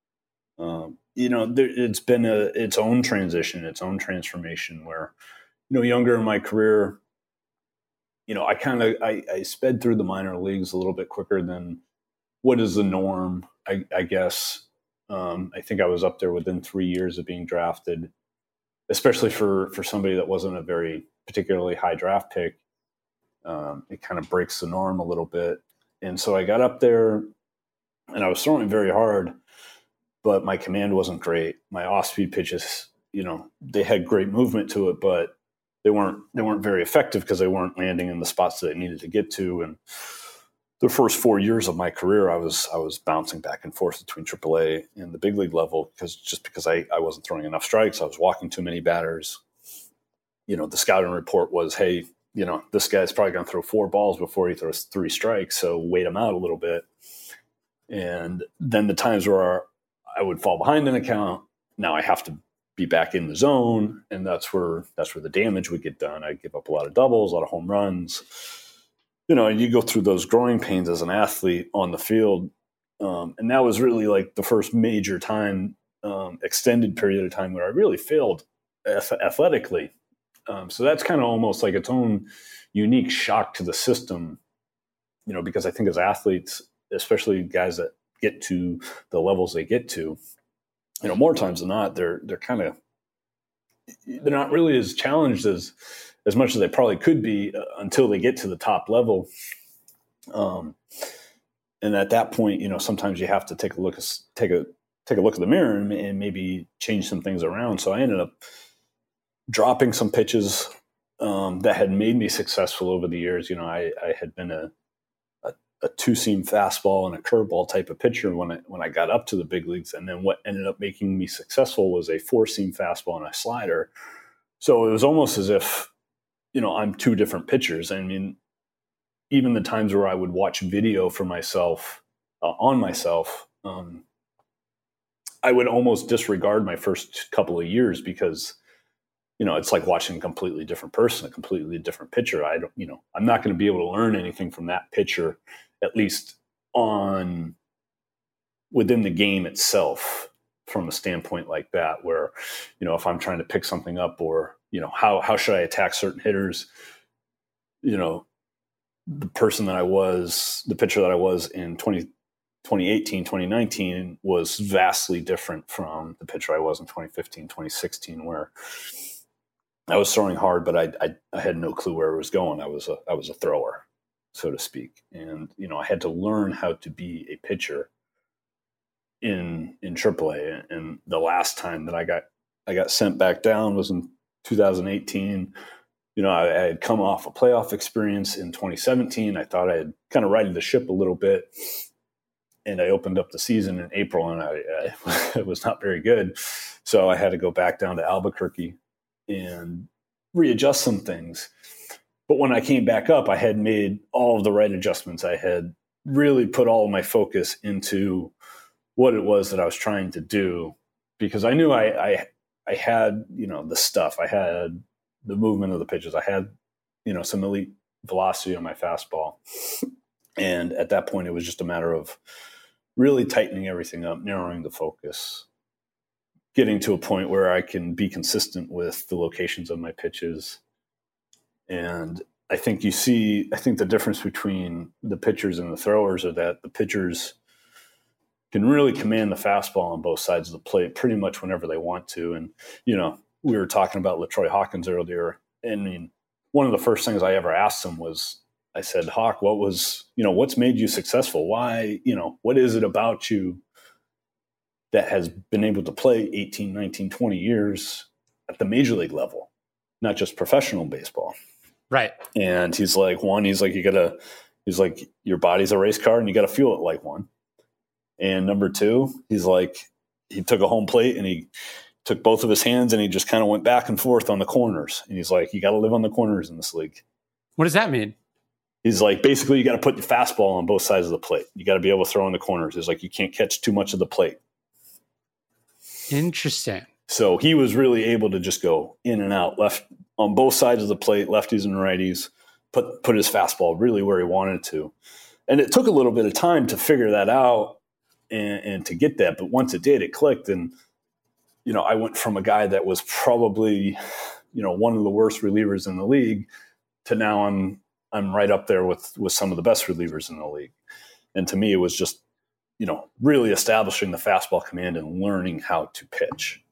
it's been its own transition, its own transformation where, younger in my career, I sped through the minor leagues a little bit quicker than what is the norm, I guess. I think I was up there within 3 years of being drafted, especially for somebody that wasn't a very particularly high draft pick. It kind of breaks the norm a little bit. And so I got up there and I was throwing very hard, but my command wasn't great. My off-speed pitches, they had great movement to it, but they weren't very effective because they weren't landing in the spots that I needed to get to. And the first 4 years of my career, I was bouncing back and forth between AAA and the big league level because I wasn't throwing enough strikes. I was walking too many batters. The scouting report was, hey, this guy's probably going to throw 4 balls before he throws 3 strikes, so wait him out a little bit. And then the times where I would fall behind an account, now I have to be back in the zone, and that's where the damage would get done. I'd give up a lot of doubles, a lot of home runs. And you go through those growing pains as an athlete on the field. And that was really like the first major time, extended period of time where I really failed athletically. So that's kind of almost like its own unique shock to the system, because I think as athletes, especially guys that get to the levels they get to, more times than not, they're not really as challenged as much as they probably could be until they get to the top level. And at that point, sometimes you have to take a look at the mirror and maybe change some things around. So I ended up dropping some pitches that had made me successful over the years. I had been a 2-seam fastball and a curveball type of pitcher when I got up to the big leagues. And then what ended up making me successful was a 4-seam fastball and a slider. So it was almost as if, I'm 2 different pitchers. I mean, even the times where I would watch video for myself, on myself, I would almost disregard my first couple of years because, it's like watching a completely different person, a completely different pitcher. I'm not going to be able to learn anything from that pitcher, at least within the game itself, from a standpoint like that, where, if I'm trying to pick something up or, how should I attack certain hitters, the pitcher that I was in 2018, 2019 was vastly different from the pitcher I was in 2015, 2016, where I was throwing hard, but I had no clue where it was going. I was a thrower, so to speak. And, I had to learn how to be a pitcher in AAA. And the last time that I got sent back down was in 2018. I had come off a playoff experience in 2017. I thought I had kind of righted the ship a little bit. And I opened up the season in April, and I was not very good. So I had to go back down to Albuquerque and readjust some things. But when I came back up, I had made all of the right adjustments. I had really put all of my focus into what it was that I was trying to do, because I knew I had, the stuff. I had the movement of the pitches. I had, some elite velocity on my fastball. And at that point, it was just a matter of really tightening everything up, narrowing the focus, getting to a point where I can be consistent with the locations of my pitches. And I think the difference between the pitchers and the throwers are that the pitchers can really command the fastball on both sides of the plate pretty much whenever they want to. And, we were talking about LaTroy Hawkins earlier. And I mean, one of the first things I ever asked him was, I said, Hawk, what's made you successful? Why, what is it about you that has been able to play 18, 19, 20 years at the major league level, not just professional baseball? Right. And he's like, your body's a race car and you got to fuel it like one. And number two, he's like, he took a home plate and he took both of his hands and he just kind of went back and forth on the corners. And he's like, you got to live on the corners in this league. What does that mean? He's like, basically, you got to put your fastball on both sides of the plate. You got to be able to throw in the corners. He's like, you can't catch too much of the plate. Interesting. So he was really able to just go in and out, left on both sides of the plate, lefties and righties, put his fastball really where he wanted to. And it took a little bit of time to figure that out and to get that. But once it did, it clicked. And, I went from a guy that was probably, one of the worst relievers in the league to now I'm right up there with some of the best relievers in the league. And to me, it was just, really establishing the fastball command and learning how to pitch.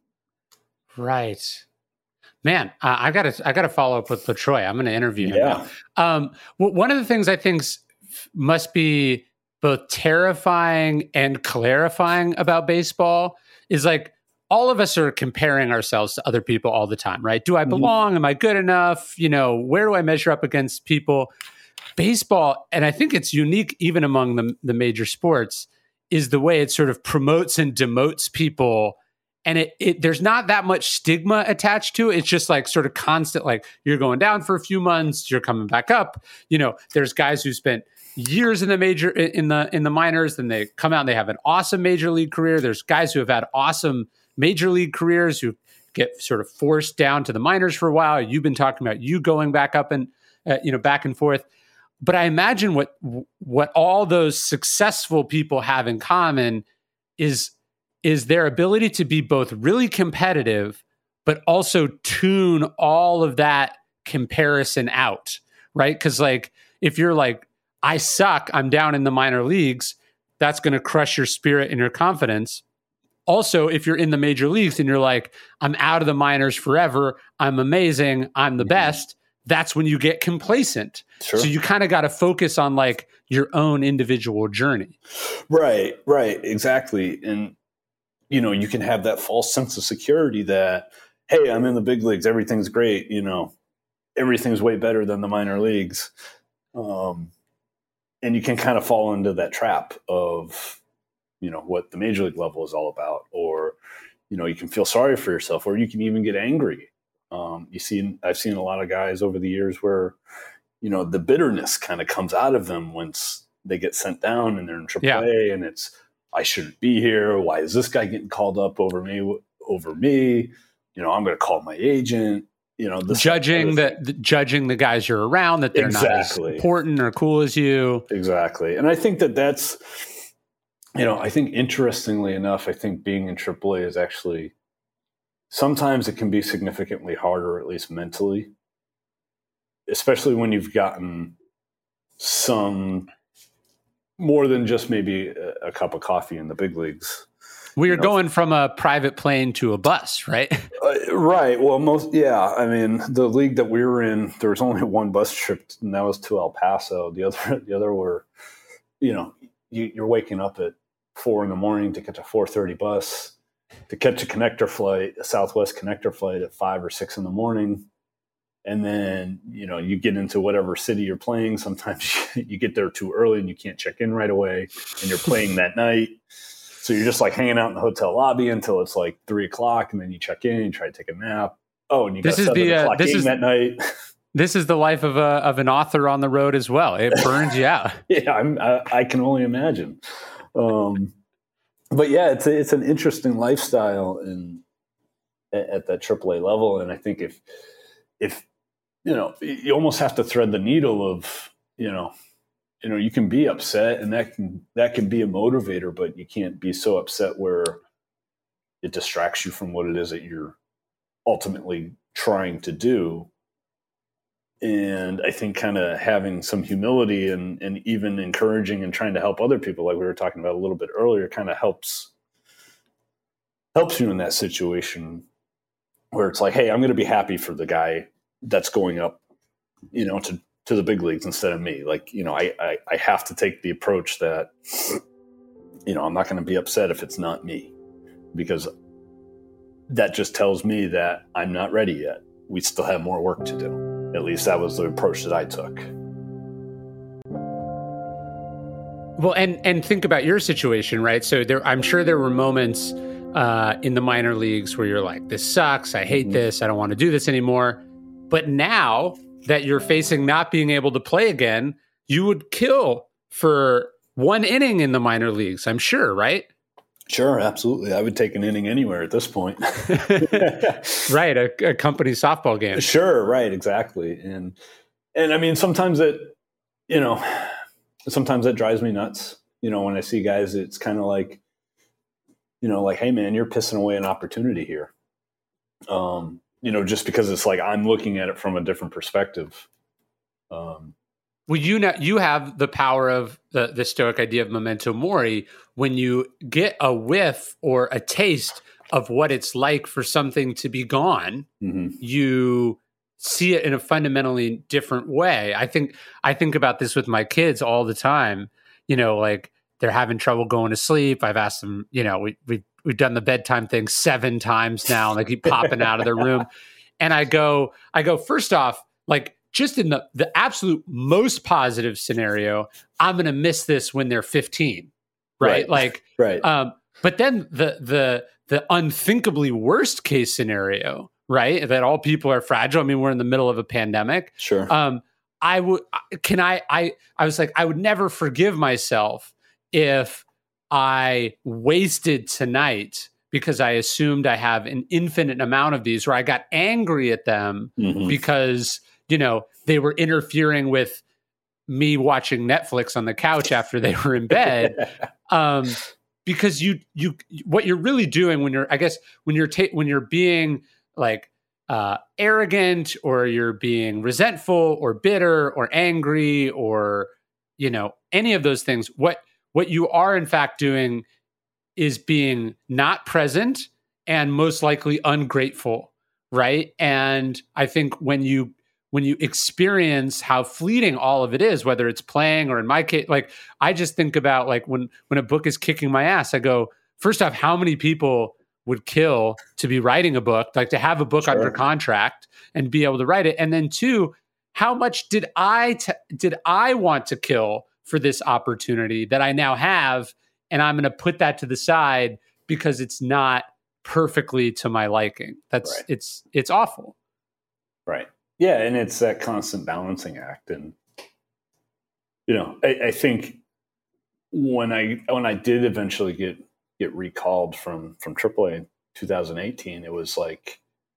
Right. Man, I gotta follow up with LaTroy. I'm going to interview him now. One of the things I think must be both terrifying and clarifying about baseball is like all of us are comparing ourselves to other people all the time, right? Do I belong? Am I good enough? Where do I measure up against people? Baseball, and I think it's unique even among the major sports, is the way it sort of promotes and demotes people. And there's not that much stigma attached to it. It's just like sort of constant, like you're going down for a few months, you're coming back up. There's guys who spent years in the minors, then they come out and they have an awesome major league career. There's guys who have had awesome major league careers who get sort of forced down to the minors for a while. You've been talking about you going back up and back and forth. But I imagine what all those successful people have in common is their ability to be both really competitive, but also tune all of that comparison out, right? Because like if you're like, I suck, I'm down in the minor leagues, that's going to crush your spirit and your confidence. Also, if you're in the major leagues and you're like, I'm out of the minors forever, I'm amazing, I'm the best, that's when you get complacent. Sure. So you kind of got to focus on like your own individual journey. Right, exactly. And, you can have that false sense of security that, hey, I'm in the big leagues, everything's great, everything's way better than the minor leagues. And you can kind of fall into that trap of, what the major league level is all about, or, you can feel sorry for yourself, or you can even get angry. I've seen a lot of guys over the years where, the bitterness kind of comes out of them once they get sent down and they're in AAA and it's, I shouldn't be here. Why is this guy getting called up over me? I'm going to call my agent. Judging the guys you're around, that they're not as important or cool as you. Exactly. And I think that's, I think interestingly enough, I think being in AAA is actually, sometimes it can be significantly harder, at least mentally, especially when you've gotten some more than just maybe a cup of coffee in the big leagues. We are going from a private plane to a bus, right? Right. Well, I mean, the league that we were in, there was only one bus trip, and that was to El Paso. The other were, you're waking up at 4 a.m. to catch a 4:30 bus, to catch a Southwest connector flight at 5 or 6 a.m. And then, you get into whatever city you're playing. Sometimes you get there too early and you can't check in right away, and you're playing that night. So you're just like hanging out in the hotel lobby until it's like 3:00, and then you check in, you try to take a nap. Oh, and you got a 7 o'clock game that night. This is the life of an author on the road as well. It burns you out. Yeah, I can only imagine. But yeah, it's an interesting lifestyle at that AAA level, and I think if you almost have to thread the needle of you can be upset, and that can be a motivator, but you can't be so upset where it distracts you from what it is that you're ultimately trying to do. And I think kind of having some humility and even encouraging and trying to help other people, like we were talking about a little bit earlier, kind of helps you in that situation where it's like, hey, I'm going to be happy for the guy that's going up, to the big leagues instead of me. Like, I have to take the approach that, I'm not going to be upset if it's not me, because that just tells me that I'm not ready yet. We still have more work to do. At least that was the approach that I took. Well, and think about your situation, right? So I'm sure there were moments in the minor leagues where you're like, this sucks. I hate this. I don't want to do this anymore. But now that you're facing not being able to play again, you would kill for one inning in the minor leagues, I'm sure, right? Sure, absolutely. I would take an inning anywhere at this point. Right, a company softball game. Sure, right, exactly. And I mean, sometimes it drives me nuts. When I see guys, it's kind of like, like, hey man, you're pissing away an opportunity here. Just because it's like I'm looking at it from a different perspective. Well, you have the power of the Stoic idea of memento mori. When you get a whiff or a taste of what it's like for something to be gone, you see it in a fundamentally different way. I think about this with my kids all the time. Like they're having trouble going to sleep. I've asked them, we've done the bedtime thing 7 times now, and they keep popping out of their room. And I go, first off, like, just in the absolute most positive scenario, I'm going to miss this when they're 15, right? Like, right. But then the unthinkably worst case scenario, right? That all people are fragile. I mean, we're in the middle of a pandemic. Sure. I was like, I would never forgive myself if I wasted tonight because I assumed I have an infinite amount of these, or I got angry at them because they were interfering with me watching Netflix on the couch after they were in bed. Because you what you're really doing when you're being like arrogant, or you're being resentful or bitter or angry, or any of those things, what you are in fact doing is being not present and most likely ungrateful, right? And I think when you experience how fleeting all of it is, whether it's playing or in my case, like I just think about like when a book is kicking my ass, I go, first off, how many people would kill to be writing a book, like to have a book under contract and be able to write it? And then 2, how much did I want to kill for this opportunity that I now have? And I'm going to put that to the side because it's not perfectly to my liking. That's right. It's awful. Right. Yeah, and it's that constant balancing act. And I think when I did eventually get recalled from AAA in 2018, it was like,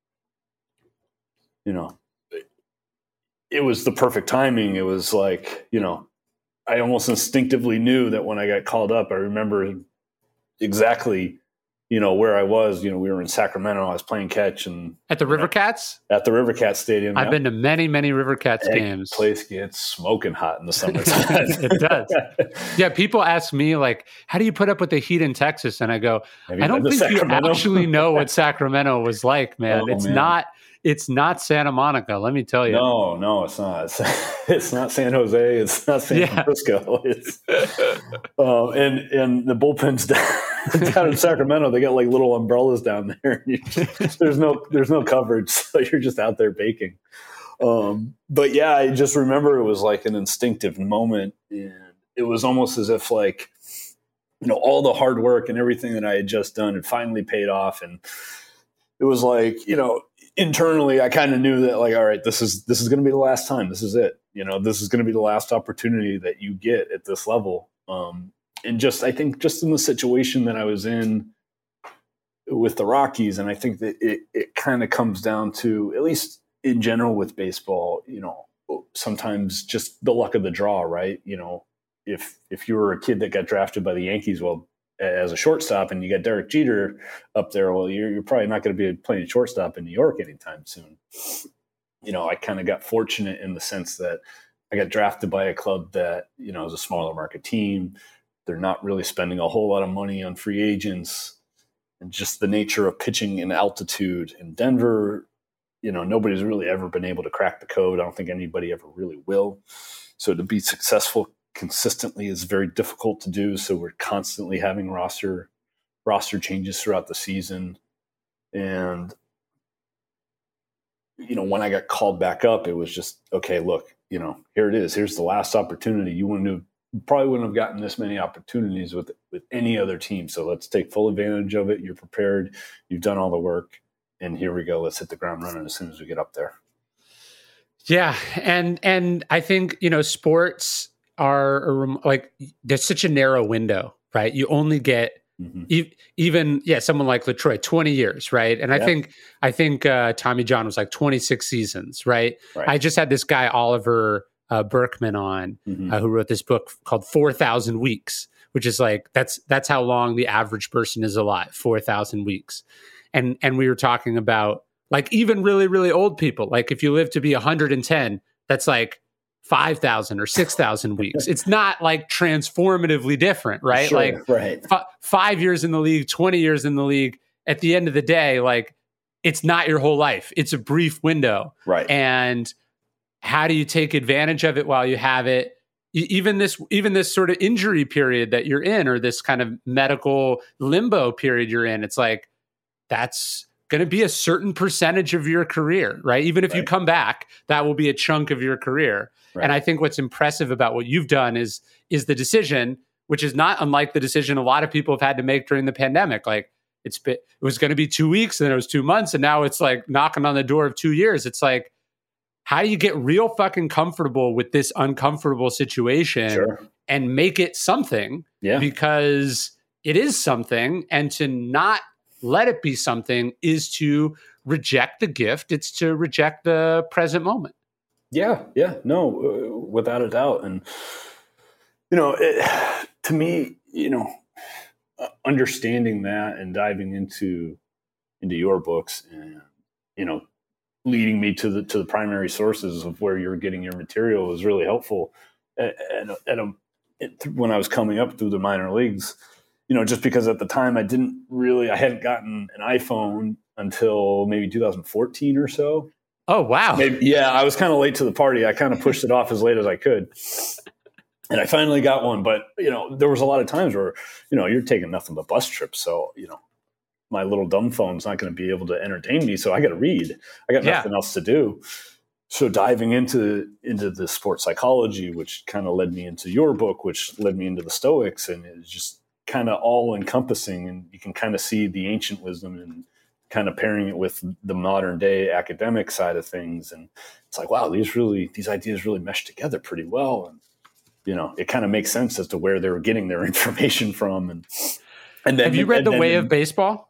it was the perfect timing. It was like, I almost instinctively knew that when I got called up, I remember exactly where I was. We were in Sacramento. I was playing catch and at the River Cats. At the River Cats Stadium. I've been to many, many River Cats games. Place gets smoking hot in the summertime. It does. Yeah, people ask me like, "How do you put up with the heat in Texas?" And I go, "I don't think you actually know what Sacramento was like, man. It's not Santa Monica. Let me tell you." No, it's not. It's not San Jose. It's not San Francisco. It's and the bullpen's down in Sacramento. They got like little umbrellas down there. There's no coverage, so you're just out there baking. But yeah, I just remember it was like an instinctive moment, and it was almost as if like all the hard work and everything that I had just done had finally paid off, and it was like internally I kind of knew that like, all right, this is going to be the last time. This is it. This is going to be the last opportunity that you get at this level. And I think just in the situation that I was in with the Rockies, and I think that it kind of comes down to, at least in general with baseball, sometimes just the luck of the draw, right? If you were a kid that got drafted by the Yankees, well, as a shortstop, and you got Derek Jeter up there, well, you're probably not going to be playing shortstop in New York anytime soon. I kind of got fortunate in the sense that I got drafted by a club that, is a smaller market team. They're not really spending a whole lot of money on free agents, and just the nature of pitching in altitude in Denver, nobody's really ever been able to crack the code. I don't think anybody ever really will. So to be successful consistently is very difficult to do. So we're constantly having roster changes throughout the season. And, when I got called back up, it was just, okay, look, here it is. Here's the last opportunity. You probably wouldn't have gotten this many opportunities with any other team. So let's take full advantage of it. You're prepared. You've done all the work. And here we go. Let's hit the ground running as soon as we get up there. Yeah. And I think, sports are like, there's such a narrow window, right? You only get even someone like Latroy, 20 years, right? And I think Tommy John was like 26 seasons, right? I just had this guy Oliver Berkman on, who wrote this book called 4,000 Weeks, which is like that's how long the average person is alive, 4,000 weeks. And we were talking about like even really, really old people, like if you live to be 110, that's like 5,000 or 6,000 weeks. It's not like transformatively different, right? Sure, like right. 5 years in the league, 20 years in the league. At the end of the day, like it's not your whole life. It's a brief window. Right. And how do you take advantage of it while you have it? Even this sort of injury period that you're in, or this kind of medical limbo period you're in, it's like, that's going to be a certain percentage of your career, right? Even if you come back, that will be a chunk of your career. Right. And I think what's impressive about what you've done is the decision, which is not unlike the decision a lot of people have had to make during the pandemic. Like it was going to be 2 weeks, and then it was 2 months, and now it's like knocking on the door of 2 years. It's like, how do you get real fucking comfortable with this uncomfortable situation and make it something? Yeah. Because it is something, and to not let it be something is to reject the gift. It's to reject the present moment. Yeah. No, without a doubt. And, to me, understanding that and diving into your books and, leading me to the primary sources of where you're getting your material was really helpful. When I was coming up through the minor leagues, just because at the time I hadn't gotten an iPhone until maybe 2014 or so. Oh, wow. I was kind of late to the party. I kind of pushed it off as late as I could. And I finally got one. But, there was a lot of times where, you're taking nothing but bus trips. So, my little dumb phone's not going to be able to entertain me. So I got to read. I got nothing else to do. So diving into the sports psychology, which kind of led me into your book, which led me into the Stoics, and it's just kind of all encompassing, and you can kind of see the ancient wisdom and kind of pairing it with the modern day academic side of things. And it's like, wow, these ideas really mesh together pretty well. And, it kind of makes sense as to where they were getting their information from. And then have you read The Way of Baseball?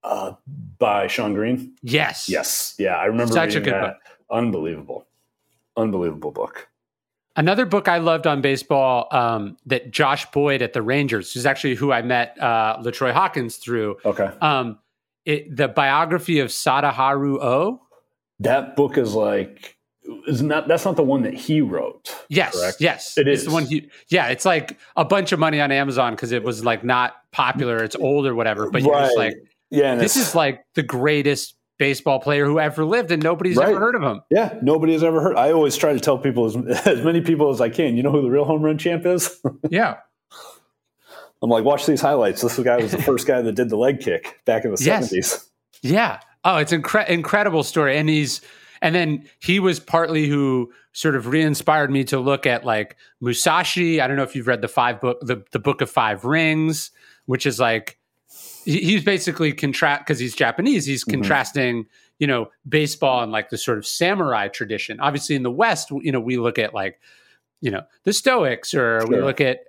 By Sean Green? Yes. Yeah. I remember such reading a good that. Book. Unbelievable book. Another book I loved on baseball that Josh Boyd at the Rangers, who's actually who I met LaTroy Hawkins through. Okay. The biography of Sadaharu O. That book is like, that's not the one that he wrote. Yes. Correct? Yes. It it's is. The one it's like a bunch of money on Amazon because it was like not popular. It's old or whatever. But you're just like, this is like the greatest baseball player who ever lived, and nobody's ever heard of him. Yeah, nobody has ever heard. I always try to tell people, as many people as I can, you know who the real home run champ is? Yeah. I'm like, watch these highlights. This guy was the first guy that did the leg kick back in the 70s. Yeah. Oh, it's incredible story. And then he was partly who sort of re-inspired me to look at like Musashi. I don't know if you've read the Book of Five Rings, which is like, he's basically because he's Japanese, he's contrasting, baseball and like the sort of samurai tradition. Obviously in the West, we look at like, the Stoics, or we look at,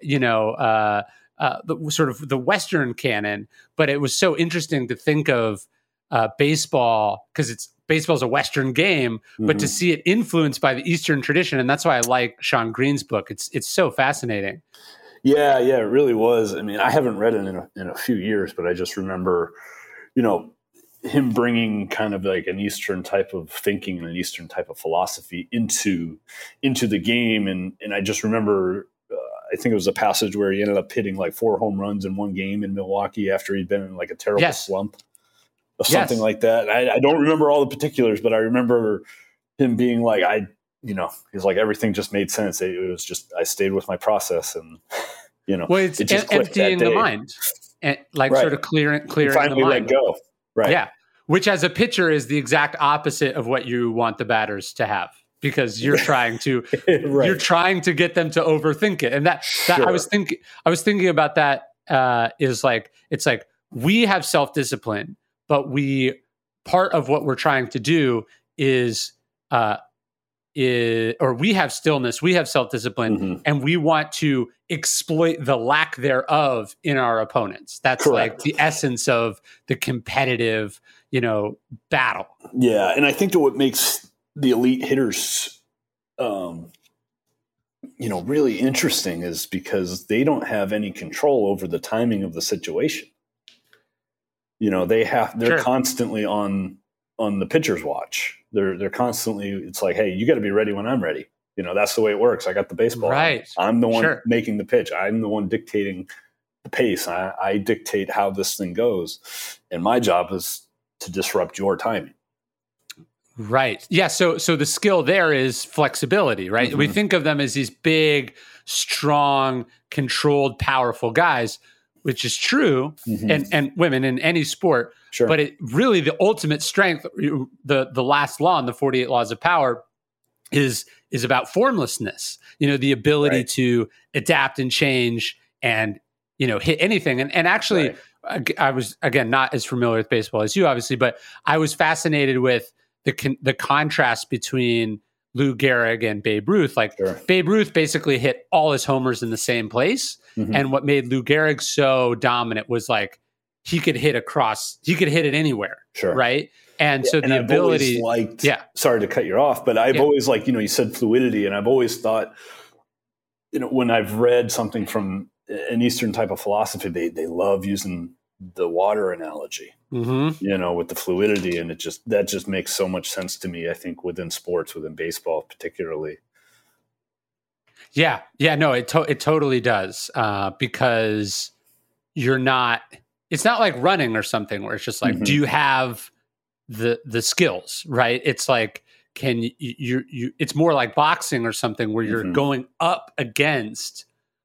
the sort of the Western canon. But it was so interesting to think of baseball, because baseball's a Western game, but to see it influenced by the Eastern tradition. And that's why I like Sean Green's book. It's so fascinating. Yeah, it really was. I mean, I haven't read it in a few years, but I just remember, him bringing kind of like an Eastern type of thinking and an Eastern type of philosophy into the game. And I just remember, I think it was a passage where he ended up hitting like 4 home runs in one game in Milwaukee after he'd been in like a terrible slump or something like that. I don't remember all the particulars, but I remember him being like, he's like, everything just made sense. It was just, I stayed with my process, and, well, it's it just emptying the mind, and sort of clearing finally the mind. Let go. Right. Yeah. Which as a pitcher is the exact opposite of what you want the batters to have, because you're trying to, you're trying to get them to overthink it. And that I was thinking about that, is like, it's like we have self-discipline, but part of what we're trying to do is we have stillness, we have self-discipline, and we want to exploit the lack thereof in our opponents. That's like the essence of the competitive, battle. Yeah. And I think that what makes the elite hitters, really interesting is because they don't have any control over the timing of the situation. They're constantly on the pitcher's watch. They're constantly, it's like, hey, you got to be ready when I'm ready. That's the way it works. I got the baseball. Right. I'm the one making the pitch. I'm the one dictating the pace. I dictate how this thing goes. And my job is to disrupt your timing. Right. Yeah. So the skill there is flexibility, right? We think of them as these big, strong, controlled, powerful guys, which is true, and women in any sport. Sure. But it really, the ultimate strength, the last law in the 48 Laws of Power is about formlessness, the ability to adapt and change and, hit anything. And actually, I was, again, not as familiar with baseball as you, obviously, but I was fascinated with the contrast between Lou Gehrig and Babe Ruth. Babe Ruth basically hit all his homers in the same place. And what made Lou Gehrig so dominant was like, he could hit it anywhere. Sure. Right. And so the ability, sorry to cut you off, but I've always you said fluidity. And I've always thought, when I've read something from an Eastern type of philosophy, they love using the water analogy, with the fluidity. And that just makes so much sense to me, I think, within sports, within baseball, particularly. Yeah. No, it totally does. Because it's not like running or something where it's just like, do you have the skills, right? It's like, can you it's more like boxing or something where you're going up against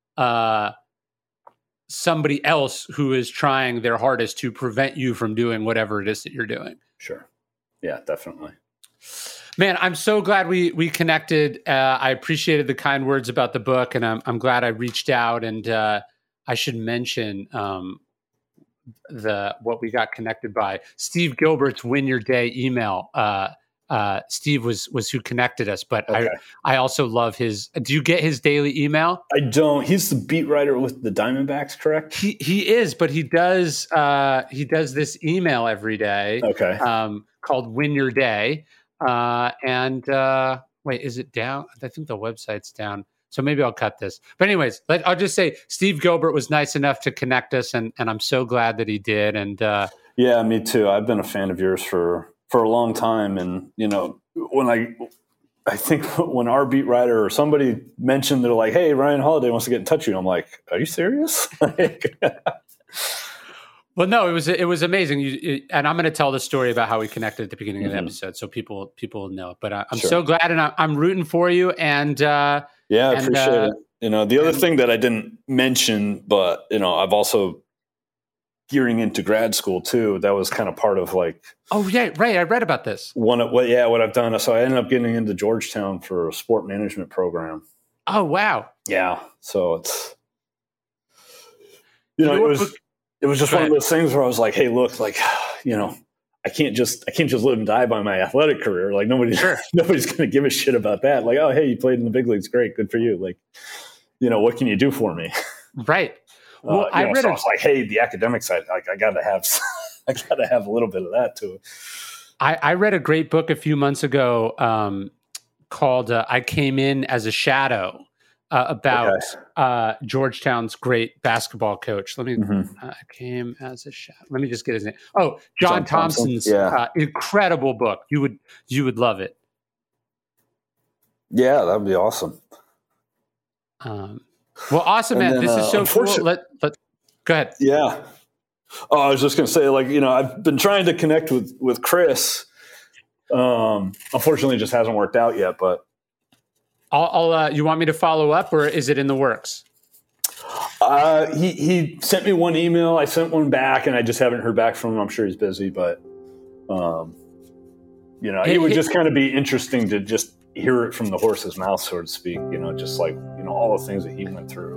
somebody else who is trying their hardest to prevent you from doing whatever it is that you're doing. Sure. Yeah, definitely. Man, I'm so glad we connected. I appreciated the kind words about the book, and I'm glad I reached out. And I should mention what we got connected by. Steve Gilbert's Win Your Day email. Steve was who connected us, but I also love his. Do you get his daily email? I don't. He's the beat writer with the Diamondbacks, correct? He is, but he does this email every day. Okay. Called Win Your Day. Wait, is it down? I think the website's down. So maybe I'll cut this. But anyways, I'll just say Steve Gilbert was nice enough to connect us, and I'm so glad that he did. And yeah, me too. I've been a fan of yours for a long time. And, when I think when our beat writer or somebody mentioned, they're like, hey, Ryan Holiday wants to get in touch with you. I'm like, are you serious? Well, no, it was amazing. And I'm going to tell the story about how we connected at the beginning of the episode, so people know. But I'm so glad, and I'm rooting for you. And I appreciate it. The other thing that I didn't mention, but I've also gearing into grad school too. That was kind of part of like. Oh yeah, right. I read about this. What I've done. So I ended up getting into Georgetown for a sport management program. Oh wow. Yeah. So it's it was just one of those things where I was like, hey, look, I can't just live and die by my athletic career. Like nobody's going to give a shit about that. Like, oh, hey, you played in the big leagues. Great. Good for you. Like, what can you do for me? Right. Well, I was like, hey, the academic side, like I gotta have a little bit of that too. I read a great book a few months ago called "I Came In as a Shadow," about Georgetown's great basketball coach. Let me came as a shadow. Let me just get his name. Oh, John Thompson's incredible book. You would love it. Yeah, that'd be awesome. Well, awesome, man. This is so cool. Go ahead. Yeah. Oh, I was just going to say, like, I've been trying to connect with Chris. Unfortunately, it just hasn't worked out yet, but I'll you want me to follow up, or is it in the works? He sent me one email. I sent one back, and I just haven't heard back from him. I'm sure he's busy, but it would just kind of be interesting to just hear it from the horse's mouth, so to speak. Just like all the things that he went through.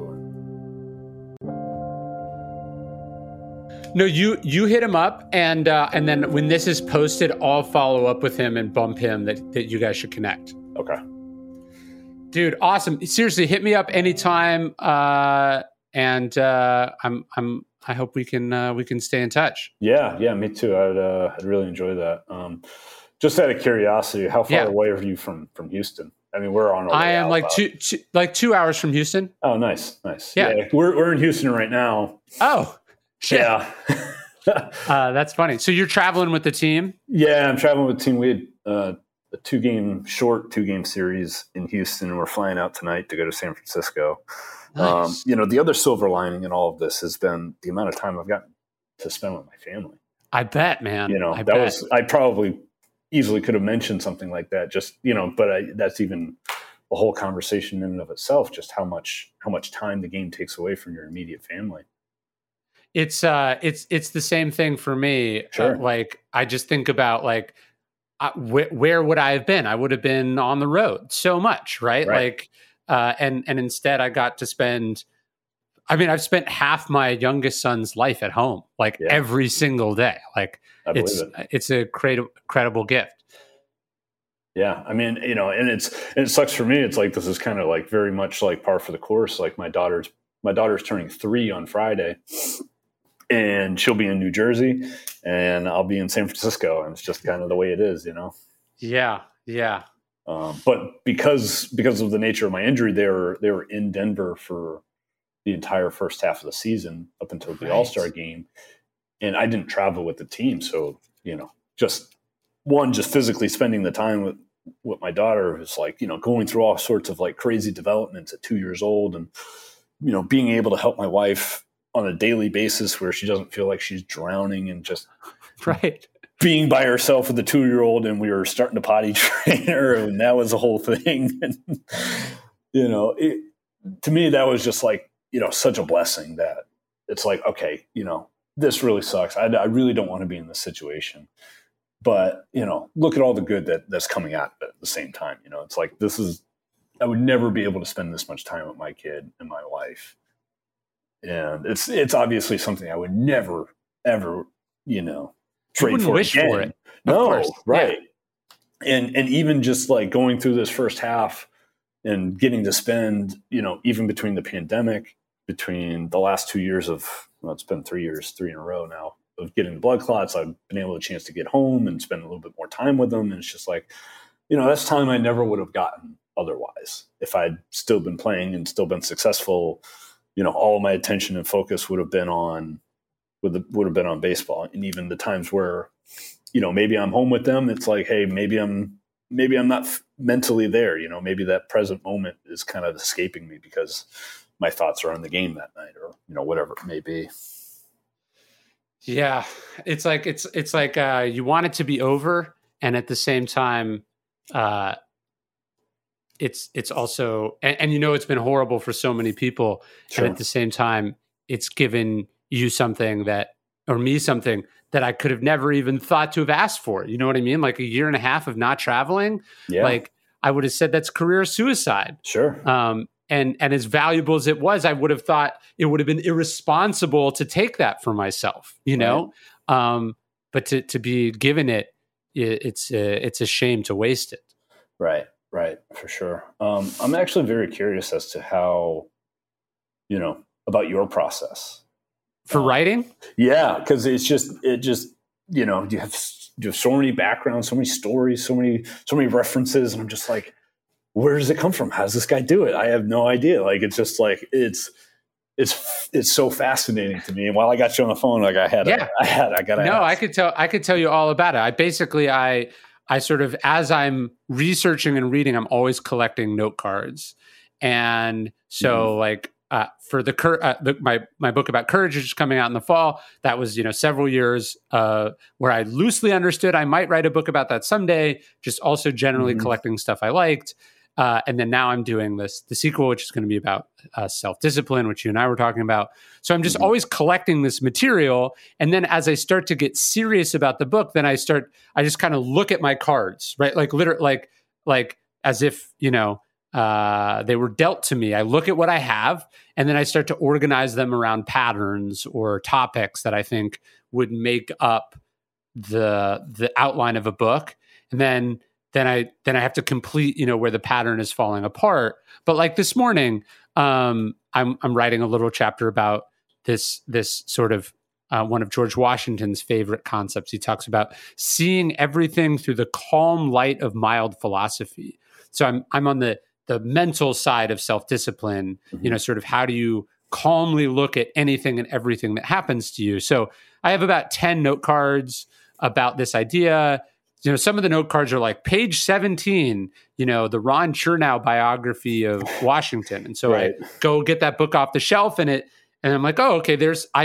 No, you hit him up, and then when this is posted, I'll follow up with him and bump him that you guys should connect. Okay, dude, awesome. Seriously, hit me up anytime, and I hope we can stay in touch. Yeah, me too. I'd really enjoy that. Just out of curiosity, how far away are you from Houston? I mean, we're on. I am like 2 hours from Houston. Oh, nice. Yeah, we're in Houston right now. Oh. Shit. Yeah. That's funny. So you're traveling with the team? Yeah, I'm traveling with the team. We had a two-game series in Houston, and we're flying out tonight to go to San Francisco. Nice. The other silver lining in all of this has been the amount of time I've gotten to spend with my family. I bet, man. I probably easily could have mentioned something like that, just, but that's even a whole conversation in and of itself, just how much time the game takes away from your immediate family. It's the same thing for me. Sure. I just think about where would I have been? I would have been on the road so much, right? And instead I got to spend. I mean, I've spent half my youngest son's life at home, every single day. It's a incredible gift. Yeah, I mean, and it sucks for me. It's like this is kind of like very much like par for the course. Like my daughter's turning 3 on Friday. And she'll be in New Jersey, and I'll be in San Francisco, and it's just kind of the way it is, Yeah. But because of the nature of my injury, they were in Denver for the entire first half of the season up until the All-Star game, and I didn't travel with the team, so just physically spending the time with my daughter was going through all sorts of crazy developments at 2 years old, and being able to help my wife on a daily basis where she doesn't feel like she's drowning and just being by herself with the 2-year-old, and we were starting to potty train her, and that was the whole thing. And, to me, that was just such a blessing that it's okay, this really sucks. I really don't want to be in this situation, but, look at all the good that's coming out of it at the same time. It's I would never be able to spend this much time with my kid and my wife. And it's obviously something I would never, ever, trade for wish again. For it. No, right. Yeah. And even just going through this first half and getting to spend, even between the pandemic, between the last 2 years of, it's been 3 years, 3 in a row now, of getting blood clots, I've been able to chance to get home and spend a little bit more time with them. And it's just that's time I never would have gotten otherwise. If I'd still been playing and still been successful, all of my attention and focus would have been on baseball. And even the times where, maybe I'm home with them, it's hey, maybe I'm not mentally there. Maybe that present moment is kind of escaping me because my thoughts are on the game that night, or whatever it may be. Yeah, it's like you want it to be over, and at the same time, it's also, and it's been horrible for so many people. Sure. And at the same time, it's given you something or me something that I could have never even thought to have asked for. You know what I mean? Like a year and a half of not traveling. Yeah. I would have said that's career suicide. Sure. And as valuable as it was, I would have thought it would have been irresponsible to take that for myself, know? But to be given it, it's a shame to waste it. Right, for sure. I'm actually very curious as to how, about your process for writing. Yeah, because it just you have so many backgrounds, so many stories, so many references, and I'm just where does it come from? How does this guy do it? I have no idea. Like, it's just like, it's so fascinating to me. And while I got you on the phone, like I gotta ask. I could tell you all about it. I sort of, as I'm researching and reading, I'm always collecting note cards. And so for my book about courage, which is coming out in the fall, that was, several years where I loosely understood I might write a book about that someday, just also generally collecting stuff I liked. And then now I'm doing the sequel, which is going to be about self-discipline, which you and I were talking about. So I'm just always collecting this material. And then as I start to get serious about the book, then I just kind of look at my cards, right? Like literally, like as if, they were dealt to me. I look at what I have, and then I start to organize them around patterns or topics that I think would make up the outline of a book. And then I have to complete, where the pattern is falling apart. But like this morning, I'm writing a little chapter about this sort of one of George Washington's favorite concepts. He talks about seeing everything through the calm light of mild philosophy. So I'm on the mental side of self-discipline, sort of how do you calmly look at anything and everything that happens to you. So I have about 10 note cards about this idea. Some of the note cards are like page 17, the Ron Chernow biography of Washington. And so I go get that book off the shelf and I'm like, oh, okay,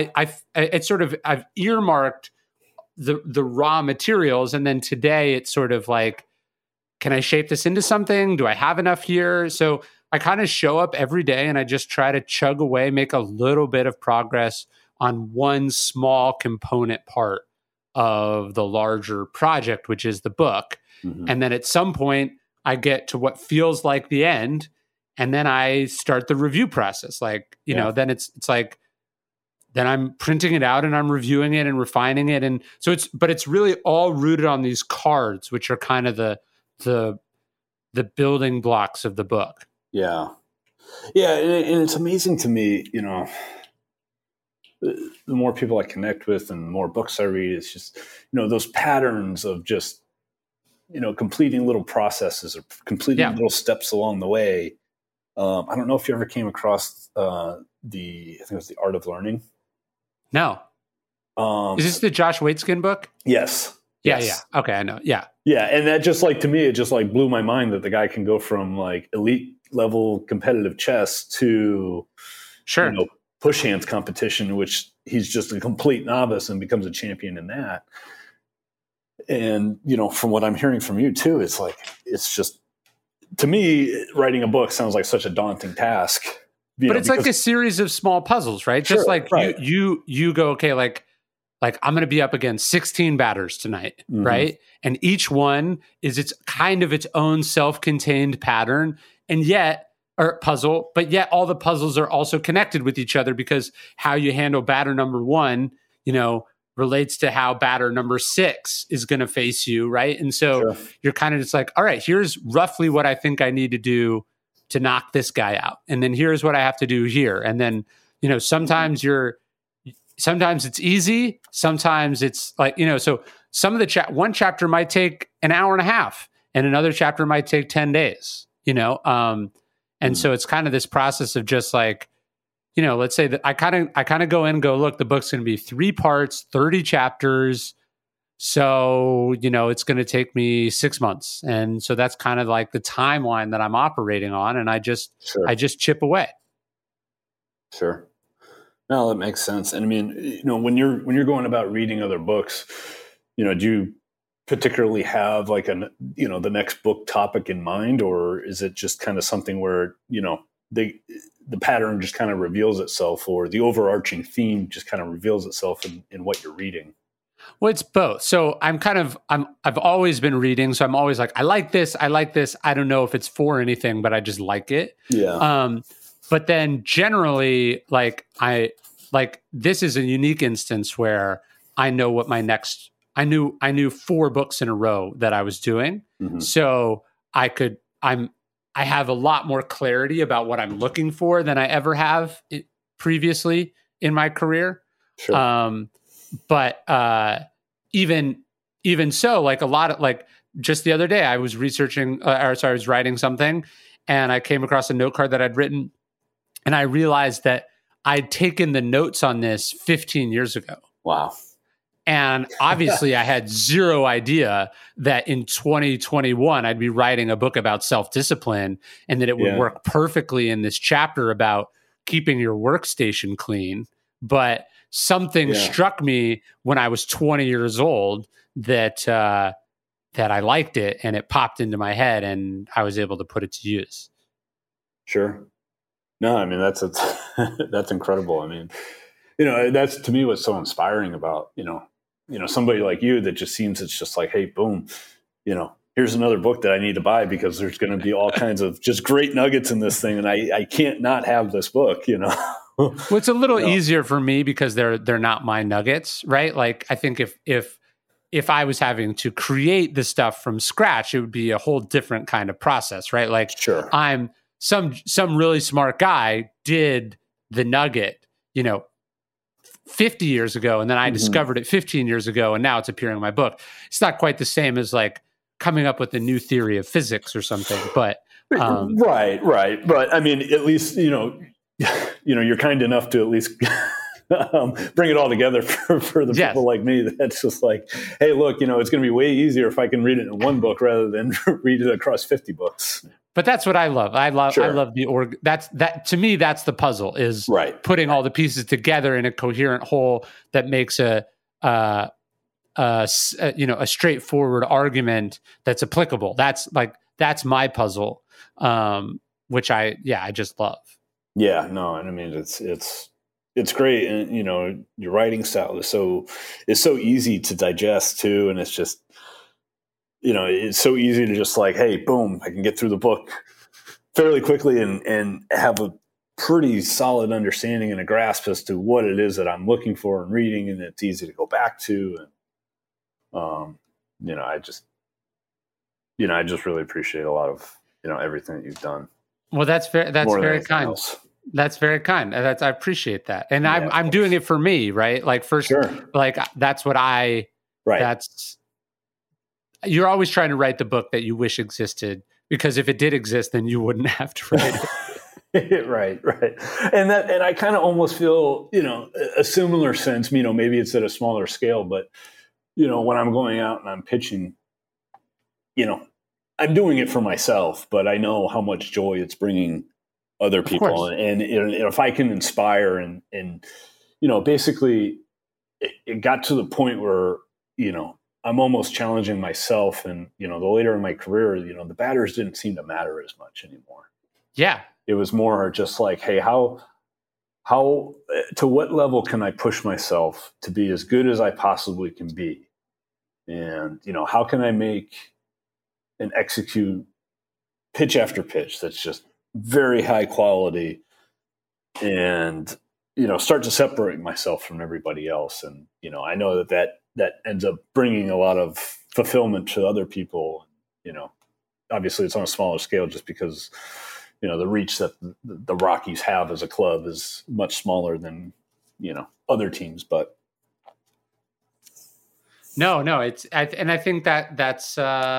I've earmarked the raw materials. And then today it's sort of like, can I shape this into something? Do I have enough here? So I kind of show up every day and I just try to chug away, make a little bit of progress on one small component part of the larger project, which is the book. And then at some point I get to what feels like the end. And then I start the review process. Then it's like, then I'm printing it out and I'm reviewing it and refining it. And so it's really all rooted on these cards, which are kind of the building blocks of the book. Yeah. And it's amazing to me, the more people I connect with and the more books I read, it's just, those patterns of just, completing little processes or completing little steps along the way. I don't know if you ever came across I think it was The Art of Learning. No. Is this the Josh Waitzkin book? Yes. Yeah. Okay, I know. Yeah. Yeah, and that just to me, it just blew my mind that the guy can go from elite level competitive chess to push hands competition, which he's just a complete novice and becomes a champion in that. And from what I'm hearing from you too, it's just, to me, writing a book sounds like such a daunting task. But it's like a series of small puzzles, right? Sure, just like you go, okay, like I'm going to be up against 16 batters tonight, right? And each one is its own self-contained pattern or puzzle, but yet all the puzzles are also connected with each other because how you handle batter number 1, relates to how batter number 6 is going to face you, right? And so you're kind of just like, all right, here's roughly what I think I need to do to knock this guy out. And then here's what I have to do here. And then, sometimes it's easy. Sometimes it's like, so some of the one chapter might take an hour and a half and another chapter might take 10 days, and so it's kind of this process of just like, let's say that I kind of go in and go, look, the book's going to be 3 parts, 30 chapters. So, it's going to take me 6 months. And so that's kind of like the timeline that I'm operating on. And I just chip away. Sure. No, that makes sense. And I mean, when you're going about reading other books, do you particularly have the next book topic in mind, or is it just kind of something where, the pattern just kind of reveals itself, or the overarching theme just kind of reveals itself in what you're reading? Well, it's both. So I've always been reading. So I'm always like, I like this. I don't know if it's for anything, but I just like it. Yeah. But then generally, this is a unique instance where I know what my next, I knew 4 books in a row that I was doing. So I have a lot more clarity about what I'm looking for than I ever have previously in my career. Sure. But even so, a lot of just the other day, I was I was writing something, and I came across a note card that I'd written, and I realized that I'd taken the notes on this 15 years ago. Wow. And obviously I had zero idea that in 2021, I'd be writing a book about self-discipline, and that it would work perfectly in this chapter about keeping your workstation clean. But something struck me when I was 20 years old that I liked it, and it popped into my head, and I was able to put it to use. Sure. No, I mean, that's that's incredible. I mean, that's to me what's so inspiring about, somebody like you that just seems, it's just like, hey, boom, here's another book that I need to buy because there's going to be all kinds of just great nuggets in this thing. And I can't not have this book, Well, it's a little easier for me because they're not my nuggets, right? Like, I think if I was having to create the stuff from scratch, it would be a whole different kind of process, right? Like, sure, I'm some really smart guy did the nugget, 50 years ago, and then I discovered it 15 years ago, and now it's appearing in my book. It's not quite the same as like coming up with a new theory of physics or something, but right. But I mean, at least you're kind enough to at least bring it all together for the people like me. That's just like, hey, look, it's going to be way easier if I can read it in one book rather than read it across 50 books. But that's what I love. I love the that to me, that's the puzzle, is putting all the pieces together in a coherent whole that makes a straightforward argument that's applicable. That's my puzzle, which I just love. Yeah, no, and I mean it's great, and your writing style is so easy to digest too, and it's just it's so easy to just like, hey, boom, I can get through the book fairly quickly and have a pretty solid understanding and a grasp as to what it is that I'm looking for and reading, and it's easy to go back to. And I just really appreciate a lot of everything that you've done. Well, that's very kind. That's very kind. I appreciate that. And I'm doing it for me, right? Like first, like that's what you're always trying to write the book that you wish existed, because if it did exist, then you wouldn't have to write it. Right. And I kind of almost feel, a similar sense, maybe it's at a smaller scale, but when I'm going out and I'm pitching, I'm doing it for myself, but I know how much joy it's bringing other people. And if I can inspire and basically it got to the point where, I'm almost challenging myself. And, the later in my career, the batters didn't seem to matter as much anymore. Yeah. It was more just like, hey, how to what level can I push myself to be as good as I possibly can be? And, how can I make and execute pitch after pitch that's just very high quality, and start to separate myself from everybody else. And I know that ends up bringing a lot of fulfillment to other people. Obviously it's on a smaller scale just because the reach that the Rockies have as a club is much smaller than other teams. But no, I think that's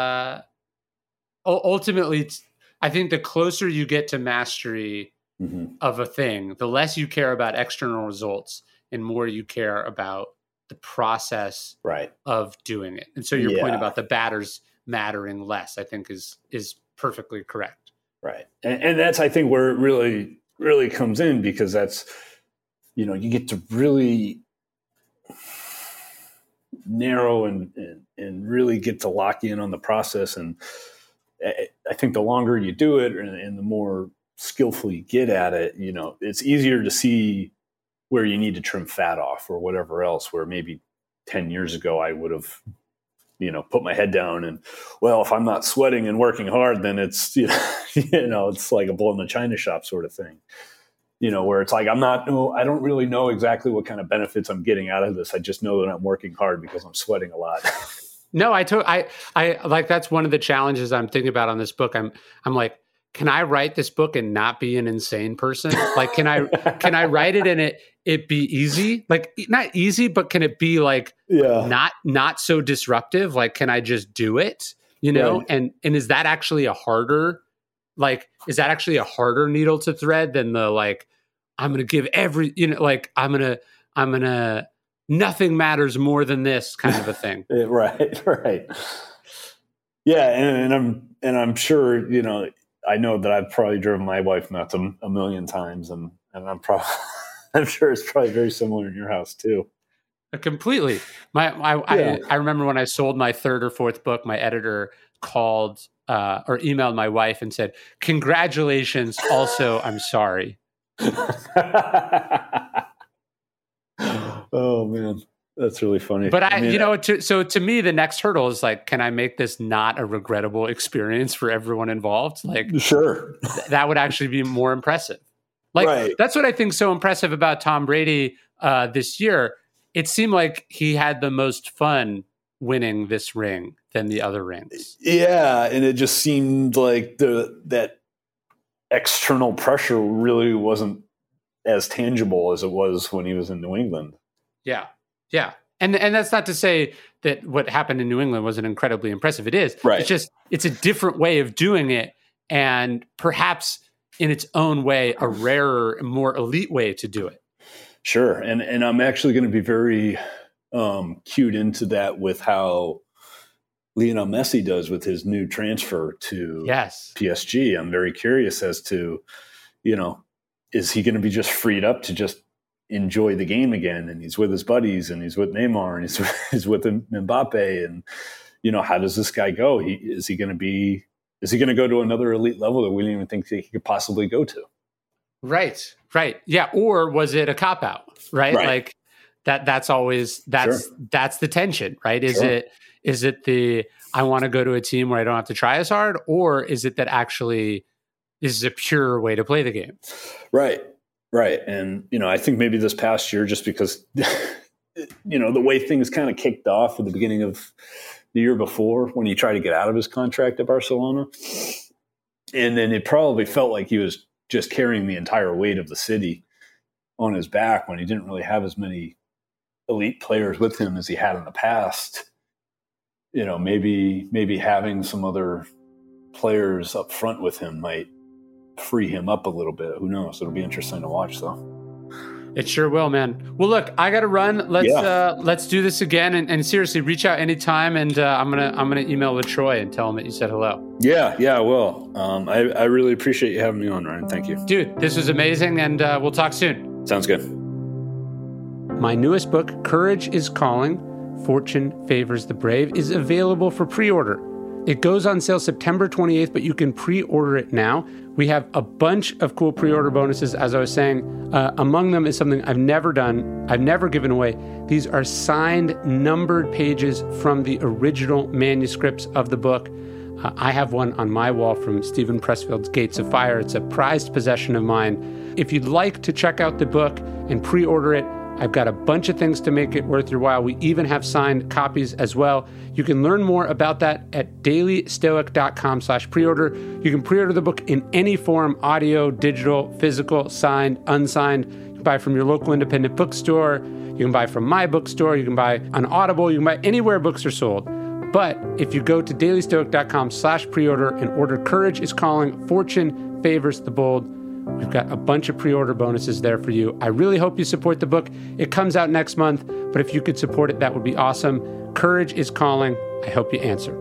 ultimately I think the closer you get to mastery of a thing, the less you care about external results and more you care about the process of doing it. And so your point about the batters mattering less, I think is perfectly correct. Right. And that's, I think, where it really, really comes in, because that's, you get to really narrow and really get to lock in on the process. And I think the longer you do it and the more skillful you get at it, it's easier to see where you need to trim fat off or whatever else, where maybe 10 years ago I would have, put my head down and, well, if I'm not sweating and working hard, then it's, it's like a bull in the china shop sort of thing, where it's like, I don't really know exactly what kind of benefits I'm getting out of this. I just know that I'm working hard because I'm sweating a lot. No, I like, that's one of the challenges I'm thinking about on this book. I'm like, can I write this book and not be an insane person? Like, can I write it and it be easy? Like, not easy, but can it be like not so disruptive? Like, can I just do it? you know? Right. And is that actually a harder needle to thread than the, like, I'm going to give nothing matters more than this kind of a thing. Right. Yeah. And I'm sure, you know, I know that I've probably driven my wife nuts a million times, and I'm sure it's probably very similar in your house too. Completely. I remember when I sold my third or fourth book, my editor called or emailed my wife and said, "Congratulations. Also, I'm sorry." Oh man, that's really funny. But so to me, the next hurdle is like, can I make this not a regrettable experience for everyone involved? Like, sure, that would actually be more impressive. Like, right. That's what I think so impressive about Tom Brady this year. It seemed like he had the most fun winning this ring than the other rings. Yeah, and it just seemed like that external pressure really wasn't as tangible as it was when he was in New England. Yeah. And that's not to say that what happened in New England wasn't incredibly impressive. It is. Right. It's just, it's a different way of doing it, and perhaps in its own way, a rarer, more elite way to do it. Sure. And I'm actually going to be very cued into that with how Lionel Messi does with his new transfer to PSG. I'm very curious as to, you know, is he going to be just freed up to just enjoy the game again? And he's with his buddies, and he's with Neymar, and he's with Mbappe. And, you know, how does this guy go? Is he going to go to another elite level that we didn't even think he could possibly go to? Right. Yeah. Or was it a cop out? Right. Like that's the tension, right? Is it the, I want to go to a team where I don't have to try as hard, or is it that actually this is a pure way to play the game? Right. And, you know, I think maybe this past year, just because, you know, the way things kind of kicked off at the beginning of the year before when he tried to get out of his contract at Barcelona, and then it probably felt like he was just carrying the entire weight of the city on his back when he didn't really have as many elite players with him as he had in the past. You know, maybe having some other players up front with him might free him up a little bit. Who knows? It'll be interesting to watch, though. It sure will, man. Well, look, I got to run. Let's do this again, and seriously, reach out anytime. And I'm gonna email LaTroy and tell him that you said hello. Yeah, I will. I really appreciate you having me on, Ryan. Thank you, dude. This was amazing, and we'll talk soon. Sounds good. My newest book, Courage is Calling: Fortune Favors the Brave, is available for pre-order. It goes on sale September 28th, but you can pre-order it now. We have a bunch of cool pre-order bonuses, as I was saying. Among them is something I've never done, I've never given away. These are signed, numbered pages from the original manuscripts of the book. I have one on my wall from Stephen Pressfield's Gates of Fire. It's a prized possession of mine. If you'd like to check out the book and pre-order it, I've got a bunch of things to make it worth your while. We even have signed copies as well. You can learn more about that at dailystoic.com/preorder. You can pre-order the book in any form: audio, digital, physical, signed, unsigned. You can buy from your local independent bookstore. You can buy from my bookstore. You can buy on Audible. You can buy anywhere books are sold. But if you go to dailystoic.com/preorder and order Courage is Calling: Fortune Favors the Bold, we've got a bunch of pre-order bonuses there for you. I really hope you support the book. It comes out next month, but if you could support it, that would be awesome. Courage is Calling. I hope you answer.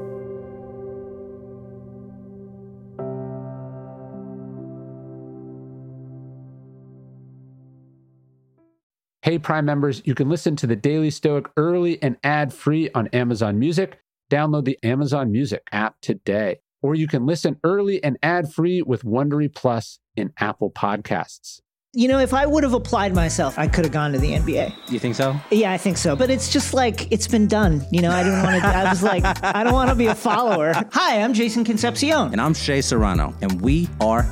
Hey, Prime members, you can listen to The Daily Stoic early and ad-free on Amazon Music. Download the Amazon Music app today. Or you can listen early and ad-free with Wondery Plus in Apple Podcasts. You know, if I would have applied myself, I could have gone to the NBA. You think so? Yeah, I think so. But it's just like, it's been done. You know, I was like, I don't want to be a follower. Hi, I'm Jason Concepcion. And I'm Shea Serrano. And we are back.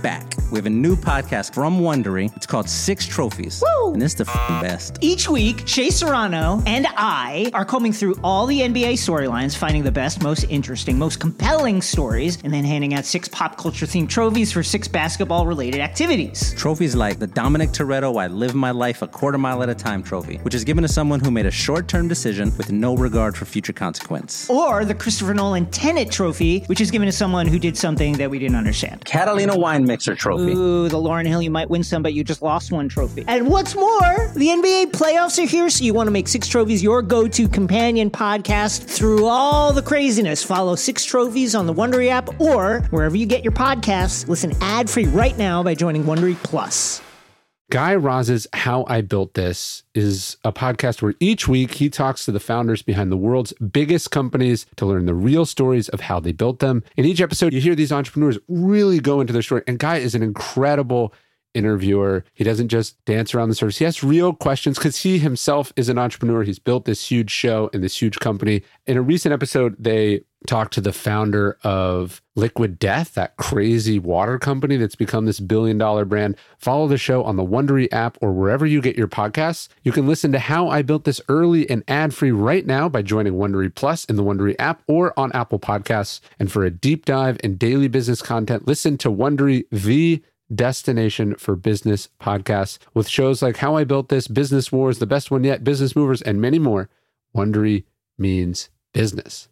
we have a new podcast from Wondery. It's called Six Trophies. Woo! And it's the best. Each week, Shea Serrano and I are combing through all the NBA storylines, finding the best, most interesting, most compelling stories, and then handing out 6 pop culture-themed trophies for 6 basketball-related activities. Trophies like the Dominic Toretto I Live My Life a Quarter Mile at a Time trophy, which is given to someone who made a short-term decision with no regard for future consequence. Or the Christopher Nolan Tenet trophy, which is given to someone who did something that we didn't understand. Catalina Wine Mixer trophy. Ooh, the Lauryn Hill You Might Win Some, but you just lost one trophy. And what's more, the NBA playoffs are here, so you want to make 6 Trophies your go-to companion podcast through all the craziness. Follow 6 Trophies on the Wondery app or wherever you get your podcasts. Listen ad-free right now by joining Wondery Plus. Guy Raz's How I Built This is a podcast where each week he talks to the founders behind the world's biggest companies to learn the real stories of how they built them. In each episode, you hear these entrepreneurs really go into their story. And Guy is an incredible interviewer. He doesn't just dance around the surface. He asks real questions because he himself is an entrepreneur. He's built this huge show and this huge company. In a recent episode, they talked to the founder of Liquid Death, that crazy water company that's become this billion-dollar brand. Follow the show on the Wondery app or wherever you get your podcasts. You can listen to How I Built This early and ad-free right now by joining Wondery Plus in the Wondery app or on Apple Podcasts. And for a deep dive in daily business content, listen to Wondery, the destination for business podcasts, with shows like How I Built This, Business Wars, The Best One Yet, Business Movers, and many more. Wondery means business.